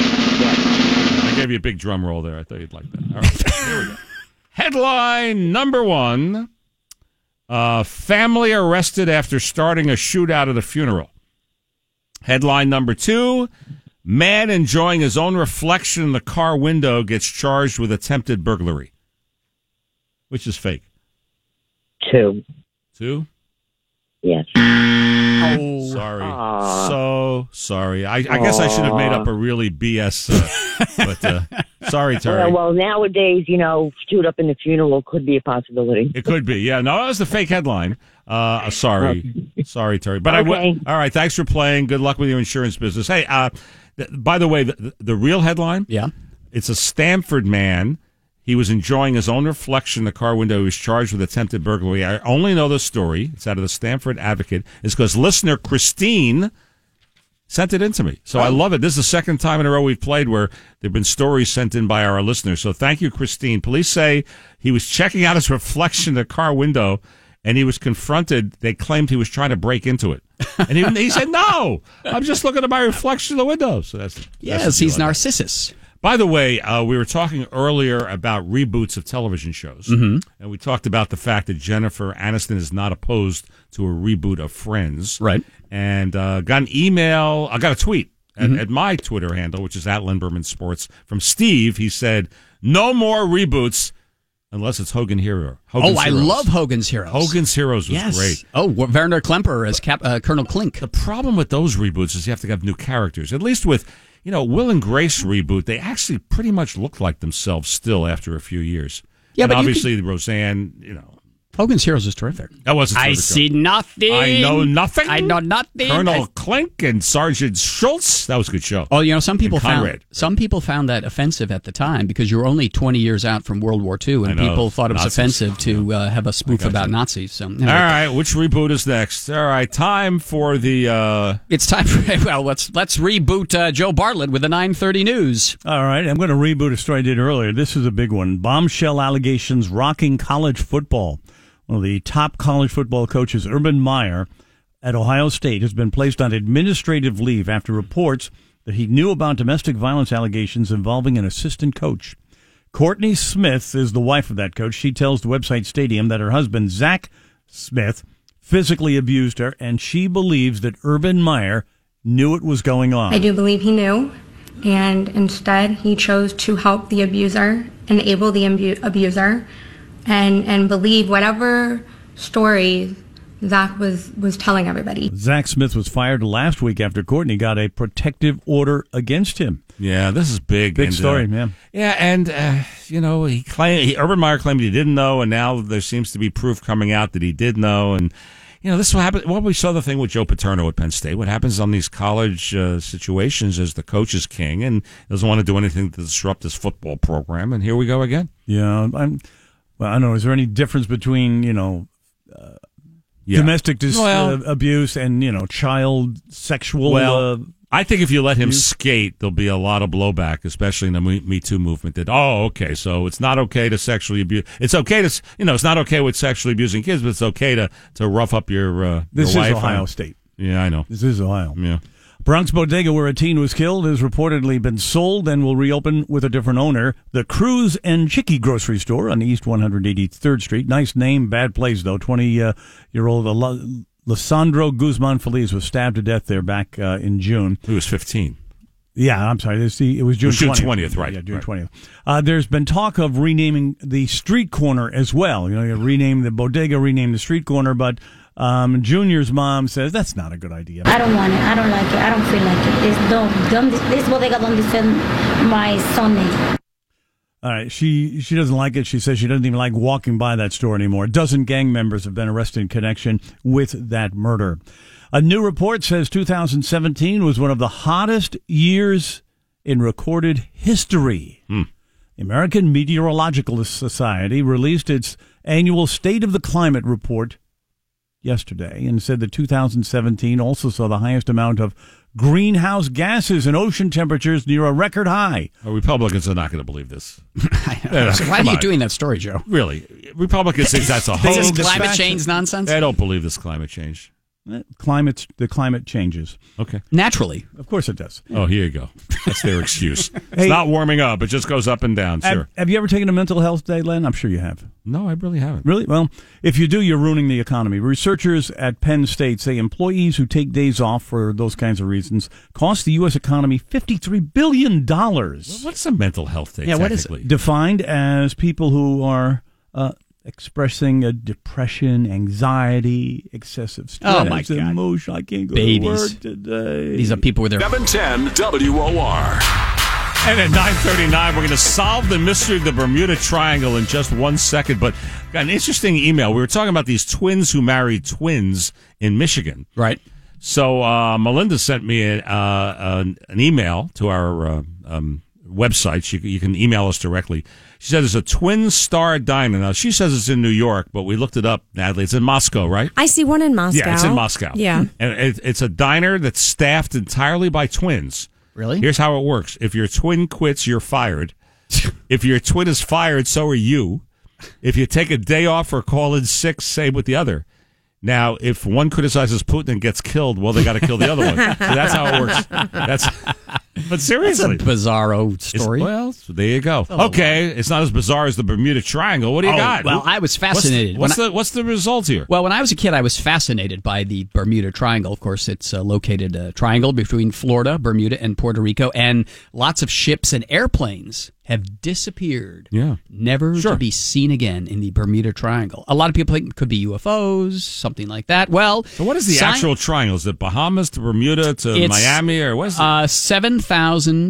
[SPEAKER 4] I gave you a big drum roll there. I thought you'd like that. All right, here we go. Headline number 1. Family arrested after starting a shootout at a funeral. Headline number 2. Man enjoying his own reflection in the car window gets charged with attempted burglary. Which is fake?
[SPEAKER 5] 2.
[SPEAKER 4] 2?
[SPEAKER 5] Yes.
[SPEAKER 4] Oh, sorry. So sorry. I guess I should have made up a really BS, but sorry, Terry.
[SPEAKER 5] Well, nowadays, shoot up in the funeral could be a possibility.
[SPEAKER 4] It could be. Yeah, no, that was the fake headline. Sorry. Sorry, Terry. But
[SPEAKER 5] Okay.
[SPEAKER 4] all right, thanks for playing. Good luck with your insurance business. Hey, by the way, the real headline?
[SPEAKER 3] Yeah.
[SPEAKER 4] It's a Stamford man. He was enjoying his own reflection in the car window. He was charged with attempted burglary. I only know the story. It's out of the Stamford Advocate. It's because listener Christine sent it in to me. So I love it. This is the second time in a row we've played where there have been stories sent in by our listeners. So thank you, Christine. Police say he was checking out his reflection in the car window, and he was confronted. They claimed he was trying to break into it. And he said, no, I'm just looking at my reflection in the window. So that's
[SPEAKER 3] he's Narcissus.
[SPEAKER 4] By the way, we were talking earlier about reboots of television shows, and we talked about the fact that Jennifer Aniston is not opposed to a reboot of Friends.
[SPEAKER 3] Right.
[SPEAKER 4] And got an email, I got a tweet at my Twitter handle, which is @LenBerman Sports, from Steve. He said, no more reboots unless it's Hogan's Heroes.
[SPEAKER 3] I love Hogan's Heroes.
[SPEAKER 4] Hogan's Heroes was great.
[SPEAKER 3] Oh, Werner Klemper as Colonel Klink.
[SPEAKER 4] The problem with those reboots is you have to have new characters. At least with Will and Grace reboot, they actually pretty much look like themselves still after a few years. Yeah, and but obviously Roseanne,
[SPEAKER 3] Hogan's Heroes is terrific.
[SPEAKER 4] That was a terrific
[SPEAKER 3] I see nothing.
[SPEAKER 4] I know nothing.
[SPEAKER 3] I know nothing.
[SPEAKER 4] Colonel Klink and Sergeant Schultz. That was a good show.
[SPEAKER 3] Oh, some people found that offensive at the time because you were only 20 years out from World War II, and people thought it was offensive to have a spoof about Nazis. So, anyway.
[SPEAKER 4] All right, which reboot is next? All right, time for the.
[SPEAKER 3] It's time for let's reboot Joe Bartlett with the 9:30 news.
[SPEAKER 9] All right, I'm going to reboot a story I did earlier. This is a big one. Bombshell allegations rocking college football. Well, the top college football coach is Urban Meyer at Ohio State has been placed on administrative leave after reports that he knew about domestic violence allegations involving an assistant coach. Courtney Smith is the wife of that coach. She tells the website Stadium that her husband, Zach Smith, physically abused her, and she believes that Urban Meyer knew it was going on.
[SPEAKER 11] I do believe he knew, and instead he chose to help the abuser, enable the abuser, and believe whatever story Zach was telling everybody.
[SPEAKER 9] Zach Smith was fired last week after Courtney got a protective order against him.
[SPEAKER 4] Yeah, this is big.
[SPEAKER 9] Big story, man.
[SPEAKER 4] Yeah, and, Urban Meyer claimed he didn't know, and now there seems to be proof coming out that he did know. And, this is what happened. Well, we saw the thing with Joe Paterno at Penn State. What happens on these college situations is the coach is king and doesn't want to do anything to disrupt his football program. And here we go again.
[SPEAKER 9] Yeah, I don't know. Is there any difference between, domestic abuse and, child sexual
[SPEAKER 4] I think if you let him skate, there'll be a lot of blowback, especially in the Me Too movement. That, okay, so it's not okay to sexually abuse. It's okay to, it's not okay with sexually abusing kids, but it's okay to rough up your
[SPEAKER 9] This
[SPEAKER 4] wife.
[SPEAKER 9] is Ohio State.
[SPEAKER 4] Yeah, I know.
[SPEAKER 9] This is Ohio.
[SPEAKER 4] Yeah.
[SPEAKER 9] Bronx Bodega, where a teen was killed, has reportedly been sold and will reopen with a different owner. The Cruz and Chicky grocery store on East 183rd Street. Nice name, bad place, though. 20-year-old Lissandro Guzman Feliz was stabbed to death there back in June.
[SPEAKER 4] He was 15.
[SPEAKER 9] Yeah, I'm sorry. It was June
[SPEAKER 4] 20th, right.
[SPEAKER 9] Yeah, June 20th. There's been talk of renaming the street corner as well. You rename the bodega, rename the street corner, but Junior's mom says that's not a good idea.
[SPEAKER 12] I don't want it. I don't like it. I don't feel like it. This bodega don't defend my son name.
[SPEAKER 9] All right, she doesn't like it. She says she doesn't even like walking by that store anymore. A dozen gang members have been arrested in connection with that murder. A new report says 2017 was one of the hottest years in recorded history. The American Meteorological Society released its annual State of the Climate report yesterday and said that 2017 also saw the highest amount of greenhouse gases and ocean temperatures near a record high.
[SPEAKER 4] Republicans are not going to believe this.
[SPEAKER 3] So why are you doing that story, Joe?
[SPEAKER 4] Really? Republicans think that's a hoax.
[SPEAKER 3] Is this climate change nonsense?
[SPEAKER 4] They don't believe this climate change.
[SPEAKER 9] The climate changes.
[SPEAKER 4] Okay.
[SPEAKER 3] Naturally.
[SPEAKER 9] Of course it does.
[SPEAKER 4] Oh, here you go. That's their excuse. It's not warming up. It just goes up and down. Sure.
[SPEAKER 9] Have you ever taken a mental health day, Len? I'm sure you have.
[SPEAKER 4] No, I really haven't.
[SPEAKER 9] Really? Well, if you do, you're ruining the economy. Researchers at Penn State say employees who take days off for those kinds of reasons cost the U.S. economy $53 billion.
[SPEAKER 4] What's a mental health day?
[SPEAKER 3] Yeah, what is
[SPEAKER 9] it? Defined as people who are expressing a depression, anxiety, excessive stress, emotion. I can't go to work today.
[SPEAKER 3] These are people with their
[SPEAKER 2] 710 WOR.
[SPEAKER 4] And at 9:39, we're going to solve the mystery of the Bermuda Triangle in just 1 second. But got an interesting email. We were talking about these twins who married twins in Michigan.
[SPEAKER 3] Right.
[SPEAKER 4] So Melinda sent me an email to our website. You can email us directly. She said it's a Twin Star Diner. Now, she says it's in New York, but we looked it up, Natalie. It's in Moscow, right?
[SPEAKER 10] I see one in Moscow.
[SPEAKER 4] Yeah, it's in Moscow.
[SPEAKER 10] Yeah.
[SPEAKER 4] And it's a diner that's staffed entirely by twins.
[SPEAKER 3] Really?
[SPEAKER 4] Here's how it works. If your twin quits, you're fired. If your twin is fired, so are you. If you take a day off or call in sick, same with the other. Now, if one criticizes Putin and gets killed, well, they got to kill the other one. So that's how it works. But seriously.
[SPEAKER 3] That's a bizarro story.
[SPEAKER 4] Well, there you go. Okay, it's not as bizarre as the Bermuda Triangle. What do you got?
[SPEAKER 3] Well, I was fascinated.
[SPEAKER 4] What's the result here?
[SPEAKER 3] Well, when I was a kid, I was fascinated by the Bermuda Triangle. Of course, it's located a triangle between Florida, Bermuda, and Puerto Rico, and lots of ships and airplanes have disappeared.
[SPEAKER 4] Yeah.
[SPEAKER 3] Never to be seen again in the Bermuda Triangle. A lot of people think it could be UFOs, something like that. Well,
[SPEAKER 4] so what is the actual triangle? Is it Bahamas to Bermuda to Miami, or what is it? 270,000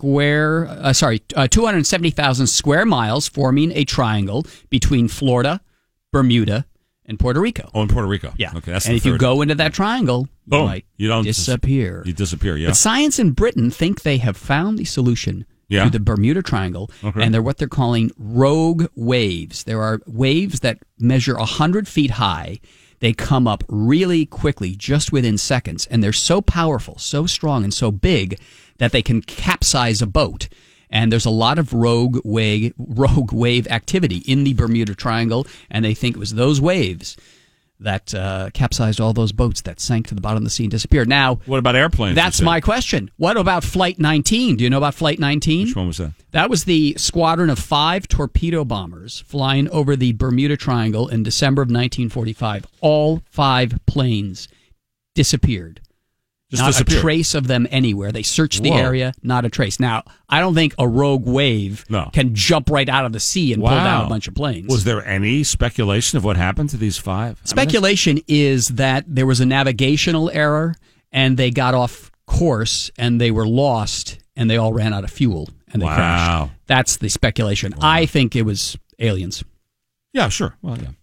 [SPEAKER 3] square miles, forming a triangle between Florida, Bermuda, and Puerto Rico.
[SPEAKER 4] Oh, in Puerto Rico.
[SPEAKER 3] Yeah.
[SPEAKER 4] Okay, that's
[SPEAKER 3] and if you go into that triangle, you don't disappear.
[SPEAKER 4] You disappear, yeah.
[SPEAKER 3] But science in Britain think they have found the solution to the Bermuda Triangle, and they're what they're calling rogue waves. There are waves that measure 100 feet high. They come up really quickly, just within seconds, and they're so powerful, so strong, and so big that they can capsize a boat. And there's a lot of rogue wave activity in the Bermuda Triangle, and they think it was those waves that capsized all those boats that sank to the bottom of the sea and disappeared. Now,
[SPEAKER 4] what about airplanes?
[SPEAKER 3] That's my question. What about Flight 19? Do you know about Flight 19?
[SPEAKER 4] Which one was that?
[SPEAKER 3] That was the squadron of 5 torpedo bombers flying over the Bermuda Triangle in December of 1945. All 5 planes disappeared. Not a trace of them anywhere. They searched the area, not a trace. Now, I don't think a rogue wave can jump right out of the sea and pull down a bunch of planes.
[SPEAKER 4] Was there any speculation of what happened to these 5?
[SPEAKER 3] Speculation is that there was a navigational error, and they got off course, and they were lost, and they all ran out of fuel, and they crashed. That's the speculation. Wow. I think it was aliens.
[SPEAKER 4] Yeah, sure. Well, yeah.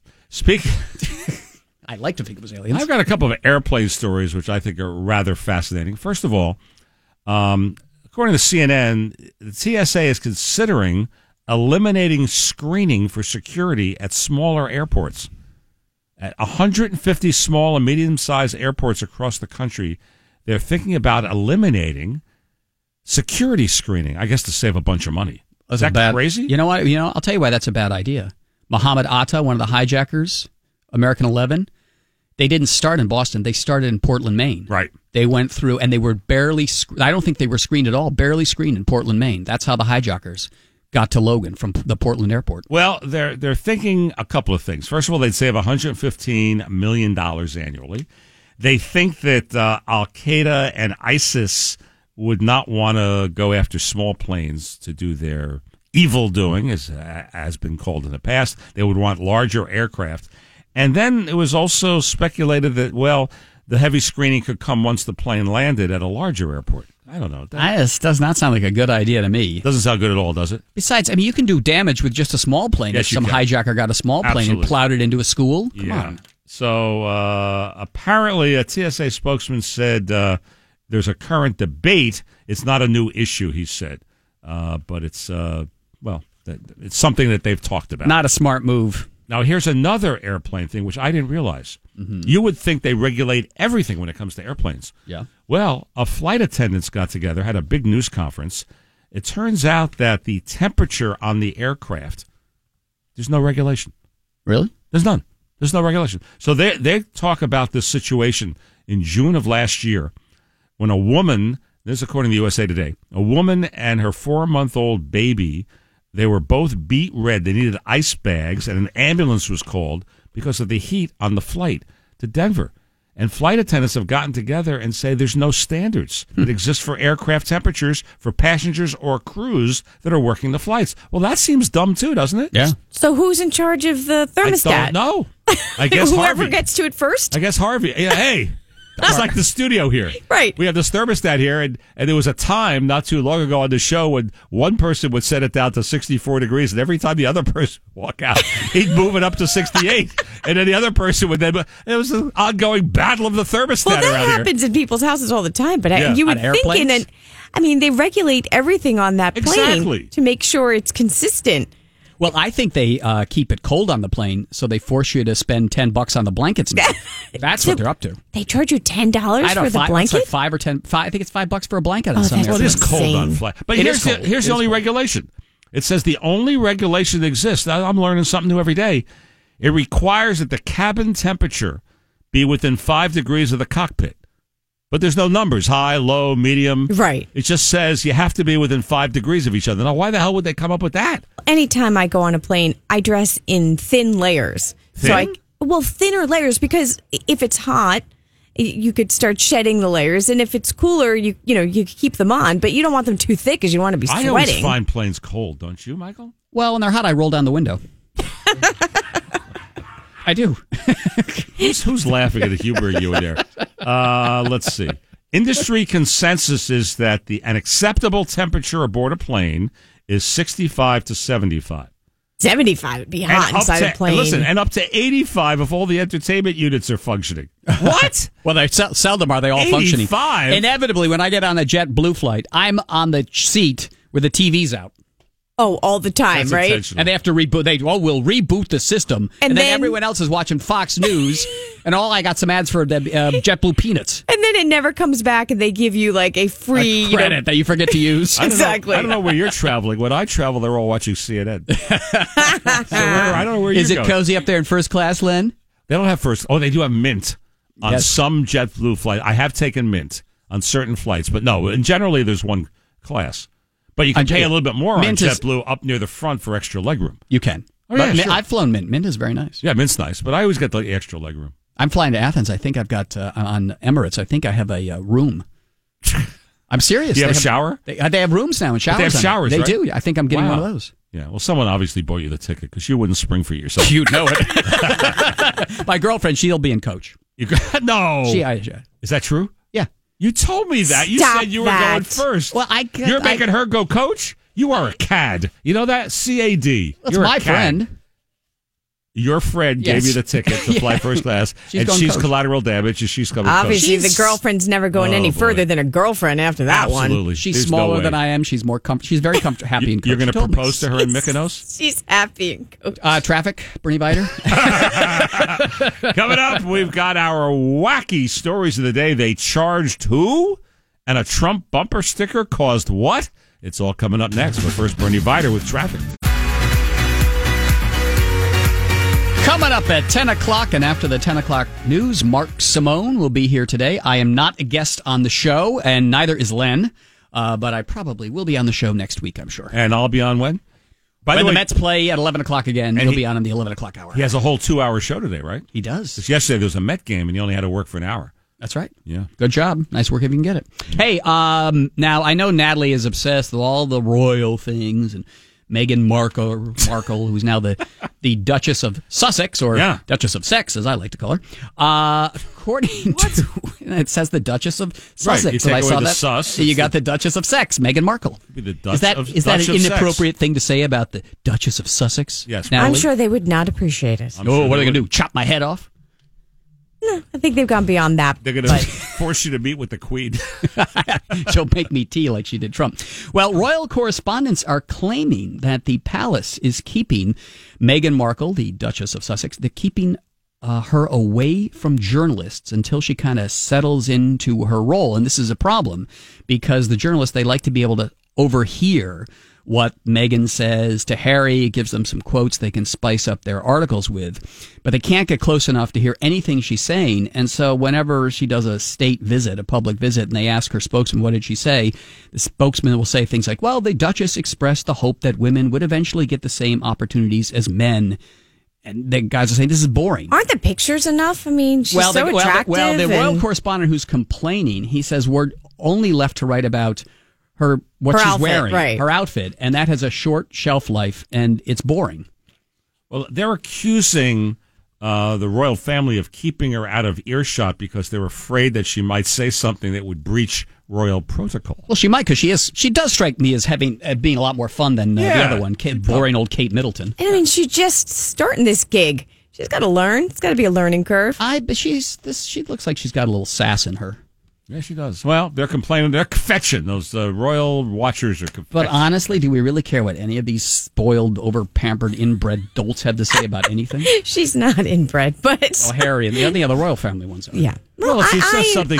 [SPEAKER 3] I like to think it was aliens.
[SPEAKER 4] I've got a couple of airplane stories which I think are rather fascinating. First of all, according to CNN, the TSA is considering eliminating screening for security at smaller airports. At 150 small and medium-sized airports across the country, they're thinking about eliminating security screening, I guess to save a bunch of money. Is that crazy?
[SPEAKER 3] You know what? I'll tell you why that's a bad idea. Mohammed Atta, one of the hijackers, American 11, they didn't start in Boston. They started in Portland, Maine.
[SPEAKER 4] Right.
[SPEAKER 3] They went through, and they were barely, I don't think they were screened at all, barely screened in Portland, Maine. That's how the hijackers got to Logan from the Portland airport.
[SPEAKER 4] Well, they're thinking a couple of things. First of all, they'd save $115 million annually. They think that Al-Qaeda and ISIS would not want to go after small planes to do their evil doing, as has been called in the past. They would want larger aircraft. And then it was also speculated that, well, the heavy screening could come once the plane landed at a larger airport. I don't know.
[SPEAKER 3] This does not sound like a good idea to me.
[SPEAKER 4] Doesn't sound good at all, does it?
[SPEAKER 3] Besides, I mean, you can do damage with just a small plane.
[SPEAKER 4] Yes,
[SPEAKER 3] if some hijacker got a small plane and plowed it into a school. Come on.
[SPEAKER 4] So apparently a TSA spokesman said there's a current debate. It's not a new issue, he said. But it's, it's something that they've talked about.
[SPEAKER 3] Not a smart move.
[SPEAKER 4] Now, here's another airplane thing, which I didn't realize. Mm-hmm. You would think they regulate everything when it comes to airplanes.
[SPEAKER 3] Yeah.
[SPEAKER 4] Well, a flight attendants got together, had a big news conference. It turns out that the temperature on the aircraft, there's no regulation.
[SPEAKER 3] Really?
[SPEAKER 4] There's none. There's no regulation. So they talk about this situation in June of last year when a woman, this is according to USA Today, a woman and her 4-month-old baby, they were both beet red. They needed ice bags, and an ambulance was called because of the heat on the flight to Denver. And flight attendants have gotten together and say there's no standards that exist for aircraft temperatures for passengers or crews that are working the flights. Well, that seems dumb, too, doesn't it?
[SPEAKER 3] Yeah.
[SPEAKER 10] So who's in charge of the thermostat?
[SPEAKER 4] I don't know. I guess
[SPEAKER 10] Whoever
[SPEAKER 4] Harvey
[SPEAKER 10] gets to it first?
[SPEAKER 4] I guess Harvey. Yeah, hey. It's like the studio here.
[SPEAKER 10] Right.
[SPEAKER 4] We have this thermostat here, and there was a time not too long ago on the show when one person would set it down to 64 degrees, and every time the other person would walk out, he'd move it up to 68. And then the other person would then... It was an ongoing battle of the thermostat around here.
[SPEAKER 10] Well, that happens in people's houses all the time, but you would
[SPEAKER 3] on
[SPEAKER 10] think... they regulate everything on that plane to make sure it's consistent.
[SPEAKER 3] Well, I think they keep it cold on the plane, so they force you to spend $10 on the blankets now. That's what they're up to.
[SPEAKER 10] They charge you $10 for the blanket?
[SPEAKER 3] It's like $5 or $10. I think it's $5 for a blanket on some
[SPEAKER 4] Well, it is cold on flight. But here's the only
[SPEAKER 3] cold.
[SPEAKER 4] regulation. It says the only regulation that exists, I'm learning something new every day, it requires that the cabin temperature be within 5 degrees of the cockpit. But there's no numbers, high, low, medium.
[SPEAKER 10] Right.
[SPEAKER 4] It just says you have to be within 5 degrees of each other. Now, why the hell would they come up with that?
[SPEAKER 10] Anytime I go on a plane, I dress in thin layers.
[SPEAKER 4] Thin?
[SPEAKER 10] Thinner layers, because if it's hot, you could start shedding the layers, and if it's cooler, you keep them on, but you don't want them too thick because you want to be sweating.
[SPEAKER 4] I always find planes cold, don't you, Michael?
[SPEAKER 3] Well, when they're hot, I roll down the window. I do.
[SPEAKER 4] Who's laughing at the humor in you in there? Let's see. Industry consensus is that an acceptable temperature aboard a plane is 65 to 75.
[SPEAKER 10] 75 would be hot inside a plane.
[SPEAKER 4] Listen, and up to 85 if all the entertainment units are functioning. What?
[SPEAKER 3] Well, they seldom are they all functioning.
[SPEAKER 4] 85?
[SPEAKER 3] Inevitably, when I get on a JetBlue flight, I'm on the seat where the TV's out.
[SPEAKER 10] Oh, all the time,
[SPEAKER 3] That's
[SPEAKER 10] right?
[SPEAKER 3] And they have to reboot. We'll reboot the system. And then everyone else is watching Fox News, and I got some ads for the JetBlue peanuts.
[SPEAKER 10] And then it never comes back, and they give you like a free
[SPEAKER 3] credit that you forget to use.
[SPEAKER 10] Exactly.
[SPEAKER 4] I don't know where you're traveling. When I travel, they're all watching CNN. I don't know where you're going.
[SPEAKER 3] Is it cozy up there in first class, Len?
[SPEAKER 4] They don't have first. Oh, they do have Mint on some JetBlue flight. I have taken Mint on certain flights, but no. And generally, there's one class. But you can pay a little bit more on JetBlue up near the front for extra legroom.
[SPEAKER 3] You can.
[SPEAKER 4] Oh, yeah, sure.
[SPEAKER 3] I've flown Mint. Mint is very nice.
[SPEAKER 4] Yeah, Mint's nice, but I always get the extra legroom.
[SPEAKER 3] I'm flying to Athens. I think I've got, on Emirates, I think I have a room. I'm serious.
[SPEAKER 4] Do you have a shower?
[SPEAKER 3] They have rooms now and showers.
[SPEAKER 4] They have showers,
[SPEAKER 3] They
[SPEAKER 4] right?
[SPEAKER 3] do. I think I'm getting one of those.
[SPEAKER 4] Yeah, well, someone obviously bought you the ticket because you wouldn't spring for yourself.
[SPEAKER 3] You know it. My girlfriend, she'll be in coach.
[SPEAKER 4] No. Is that true?
[SPEAKER 3] Yeah.
[SPEAKER 4] You told me that. You said you were going first.
[SPEAKER 3] Well,
[SPEAKER 4] You're making her go coach? You are a CAD. You know that? CAD.
[SPEAKER 3] That's my friend.
[SPEAKER 4] Your friend gave you the ticket to fly first class, and she's collateral damage, and she's coming
[SPEAKER 10] Obviously, the girlfriend's never going any further than a girlfriend after that one.
[SPEAKER 4] Absolutely.
[SPEAKER 3] She's smaller than I am. She's more She's very happy in coach.
[SPEAKER 4] You're going to propose to her in Mykonos?
[SPEAKER 10] She's happy in coach.
[SPEAKER 3] Traffic, Bernie Vider.
[SPEAKER 4] Coming up, we've got our wacky stories of the day. They charged who? And a Trump bumper sticker caused what? It's all coming up next. But first, Bernie Vider with traffic.
[SPEAKER 3] Coming up at 10 o'clock and after the 10 o'clock news, Mark Simone will be here today. I am not a guest on the show, and neither is Len, but I probably will be on the show next week, I'm sure.
[SPEAKER 4] And I'll be on when?
[SPEAKER 3] When the Mets play at 11 o'clock again, he'll be on in the 11 o'clock hour.
[SPEAKER 4] He has a whole 2-hour show today, right?
[SPEAKER 3] He does.
[SPEAKER 4] 'Cause yesterday there was a Met game, and he only had to work for an hour.
[SPEAKER 3] That's right.
[SPEAKER 4] Yeah.
[SPEAKER 3] Good job. Nice work if you can get it. Hey, now I know Natalie is obsessed with all the royal things and Meghan Markle, who's now the Duchess of Sussex, or Duchess of Sex, as I like to call her. According to it says the Duchess of Sussex.
[SPEAKER 4] Right, you take
[SPEAKER 3] I
[SPEAKER 4] away
[SPEAKER 3] saw
[SPEAKER 4] the
[SPEAKER 3] that.
[SPEAKER 4] sus,
[SPEAKER 3] You got the Duchess of Sex, Meghan Markle. Is that an inappropriate thing to say about the Duchess of Sussex?
[SPEAKER 4] Yes,
[SPEAKER 3] Natalie?
[SPEAKER 10] I'm sure they would not appreciate it.
[SPEAKER 3] What are they going to do? Chop my head off?
[SPEAKER 10] No, I think they've gone beyond that.
[SPEAKER 4] They're going to force you to meet with the Queen.
[SPEAKER 3] She'll make me tea like she did Trump. Well, royal correspondents are claiming that the palace is keeping Meghan Markle, the Duchess of Sussex, they're keeping her away from journalists until she kind of settles into her role. And this is a problem because the journalists, they like to be able to overhear what Meghan says to Harry. It gives them some quotes they can spice up their articles with, but they can't get close enough to hear anything she's saying. And so whenever she does a state visit, a public visit, and they ask her spokesman, what did she say? The spokesman will say things like, well, the Duchess expressed the hope that women would eventually get the same opportunities as men. And the guys are saying, this is boring.
[SPEAKER 10] Aren't the pictures enough? I mean, she's so attractive.
[SPEAKER 3] Well, the royal correspondent who's complaining, he says we're only left to write about her she's
[SPEAKER 10] outfit,
[SPEAKER 3] wearing,
[SPEAKER 10] right.
[SPEAKER 3] her outfit, and that has a short shelf life, and it's boring.
[SPEAKER 4] Well, they're accusing the royal family of keeping her out of earshot because they're afraid that she might say something that would breach royal protocol.
[SPEAKER 3] Well, she might, because she does strike me as being a lot more fun than the other one, boring old Kate Middleton.
[SPEAKER 10] And I mean, she's just starting this gig. She's got to learn. It's got to be a learning curve.
[SPEAKER 3] But she looks like she's got a little sass in her.
[SPEAKER 4] Yeah, she does. Well, they're complaining. They're kvetching. Those royal watchers are kvetching.
[SPEAKER 3] But honestly, do we really care what any of these spoiled, over-pampered, inbred dolts have to say about anything?
[SPEAKER 10] She's not inbred, but...
[SPEAKER 3] Oh, Harry and the other royal family ones are.
[SPEAKER 10] Yeah.
[SPEAKER 4] Well, if she says something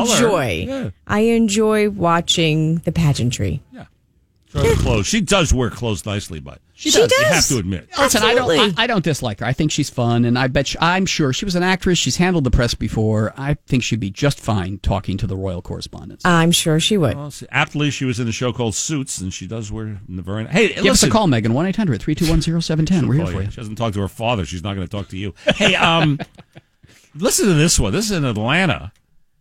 [SPEAKER 10] I enjoy watching the pageantry.
[SPEAKER 4] Yeah. Her clothes. She does wear clothes nicely, but
[SPEAKER 3] she does.
[SPEAKER 4] You have to admit.
[SPEAKER 3] Listen, I don't dislike her. I think she's fun, and I'm sure she was an actress. She's handled the press before. I think she'd be just fine talking to the royal correspondents.
[SPEAKER 10] I'm sure she would.
[SPEAKER 4] Well, aptly, she was in a show called Suits, and she does wear the very. Hey,
[SPEAKER 3] give us a call, Megan. 1-800-321-0710. We're here for you.
[SPEAKER 4] She doesn't talk to her father. She's not going to talk to you. Hey, listen to this one. This is in Atlanta.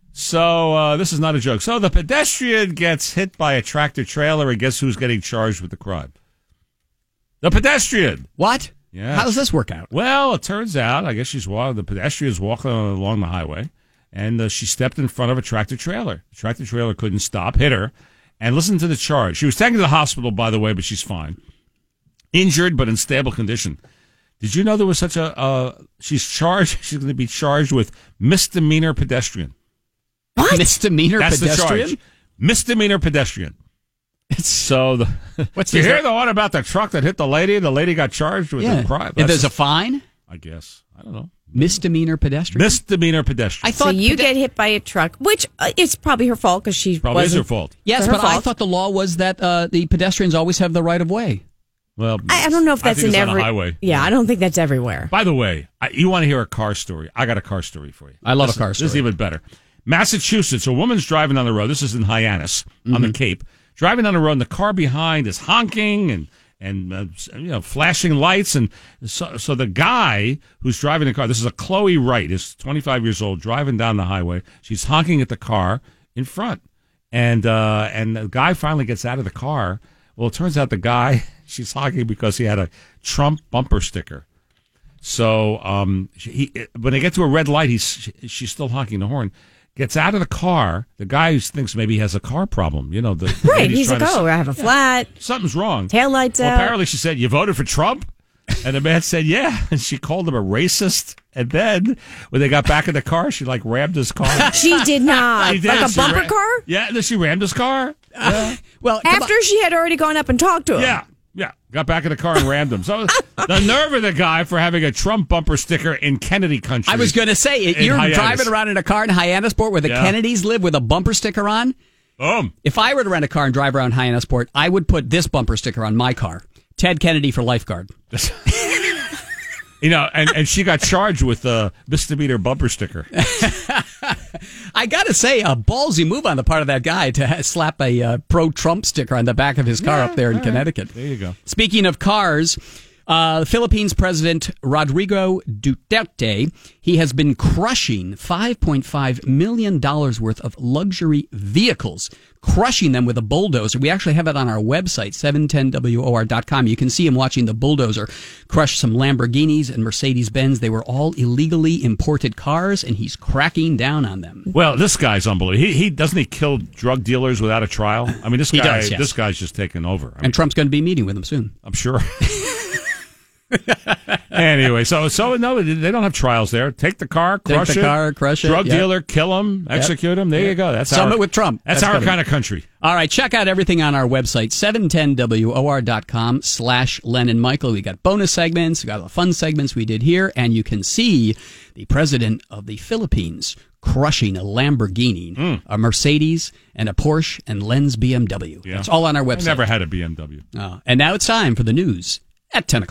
[SPEAKER 4] So this is not a joke. So the pedestrian gets hit by a tractor trailer, and guess who's getting charged with the crime? The pedestrian.
[SPEAKER 3] What?
[SPEAKER 4] Yeah.
[SPEAKER 3] How does this work out?
[SPEAKER 4] Well, it turns out, I guess the pedestrian's walking along the highway, and she stepped in front of a tractor trailer. The tractor trailer couldn't stop, hit her, and listen to the charge. She was taken to the hospital, by the way, but she's fine. Injured, but in stable condition. Did you know there was such she's going to be charged with misdemeanor pedestrian.
[SPEAKER 3] What? Misdemeanor
[SPEAKER 4] That's
[SPEAKER 3] pedestrian?
[SPEAKER 4] The charge. Misdemeanor pedestrian. So,
[SPEAKER 3] what's
[SPEAKER 4] you hear the one about the truck that hit the lady? The lady got charged with a crime.
[SPEAKER 3] If there's a fine?
[SPEAKER 4] I guess. I don't know.
[SPEAKER 3] Misdemeanor pedestrian?
[SPEAKER 4] Misdemeanor pedestrian.
[SPEAKER 10] I thought you get hit by a truck, which it's probably her fault because she
[SPEAKER 4] probably is her fault.
[SPEAKER 3] Yes, but I thought the law was that the pedestrians always have the right of way.
[SPEAKER 4] Well,
[SPEAKER 10] I don't know if that's in every
[SPEAKER 4] highway.
[SPEAKER 10] Yeah, I don't think that's everywhere.
[SPEAKER 4] By the way, you want to hear a car story? I got a car story for you.
[SPEAKER 3] I love a car story.
[SPEAKER 4] This is even better. Massachusetts, a woman's driving on the road. This is in Hyannis on the Cape. Driving on the road, and the car behind is honking and flashing lights, and so the guy who's driving the car. This is a Chloe Wright, is 25 years old, driving down the highway. She's honking at the car in front, and the guy finally gets out of the car. Well, it turns out the guy she's honking because he had a Trump bumper sticker. So when they get to a red light, she's still honking the horn. Gets out of the car. The guy thinks maybe he has a car problem.
[SPEAKER 10] Right. He's like, I have a flat.
[SPEAKER 4] Something's wrong.
[SPEAKER 10] Taillights out.
[SPEAKER 4] Apparently, she said, "You voted for Trump?" And the man said, "Yeah." And she called him a racist. And then when they got back in the car, she rammed his car.
[SPEAKER 10] She did not.
[SPEAKER 4] She did.
[SPEAKER 10] Like a bumper car?
[SPEAKER 4] Yeah. And then she rammed his car. Yeah.
[SPEAKER 3] Well,
[SPEAKER 10] after she had already gone up and talked to him.
[SPEAKER 4] Yeah. Yeah, got back in the car and rammed him. So the nerve of the guy for having a Trump bumper sticker in Kennedy country.
[SPEAKER 3] I was going to say, you're driving around in a car in Hyannisport where the Kennedys live with a bumper sticker on. If I were to rent a car and drive around Hyannisport, I would put this bumper sticker on my car. Ted Kennedy for lifeguard.
[SPEAKER 4] And she got charged with a misdemeanor bumper sticker.
[SPEAKER 3] I got to say, a ballsy move on the part of that guy to slap a pro-Trump sticker on the back of his car up there in Connecticut.
[SPEAKER 4] There you go.
[SPEAKER 3] Speaking of cars, the Philippines President Rodrigo Duterte, he has been crushing $5.5 million worth of luxury vehicles, crushing them with a bulldozer. We actually have it on our website, 710WOR.com. You can see him watching the bulldozer crush some Lamborghinis and Mercedes-Benz. They were all illegally imported cars, and he's cracking down on them.
[SPEAKER 4] Well, this guy's unbelievable. He doesn't he kill drug dealers without a trial? I mean, this guy's just taken over.
[SPEAKER 3] And Trump's going to be meeting with him soon.
[SPEAKER 4] I'm sure. Anyway, so no, they don't have trials there. Take the car, crush it. Drug dealer, kill him, execute him. There you go. That's
[SPEAKER 3] Summit with Trump.
[SPEAKER 4] That's our kind of country.
[SPEAKER 3] All right, check out everything on our website, 710WOR.com/Len and Michael. We got bonus segments, we got the fun segments we did here, and you can see the president of the Philippines crushing a Lamborghini, a Mercedes, and a Porsche, and Len's BMW. Yeah. That's all on our website.
[SPEAKER 4] I never had a BMW.
[SPEAKER 3] And now it's time for the news at 10 o'clock.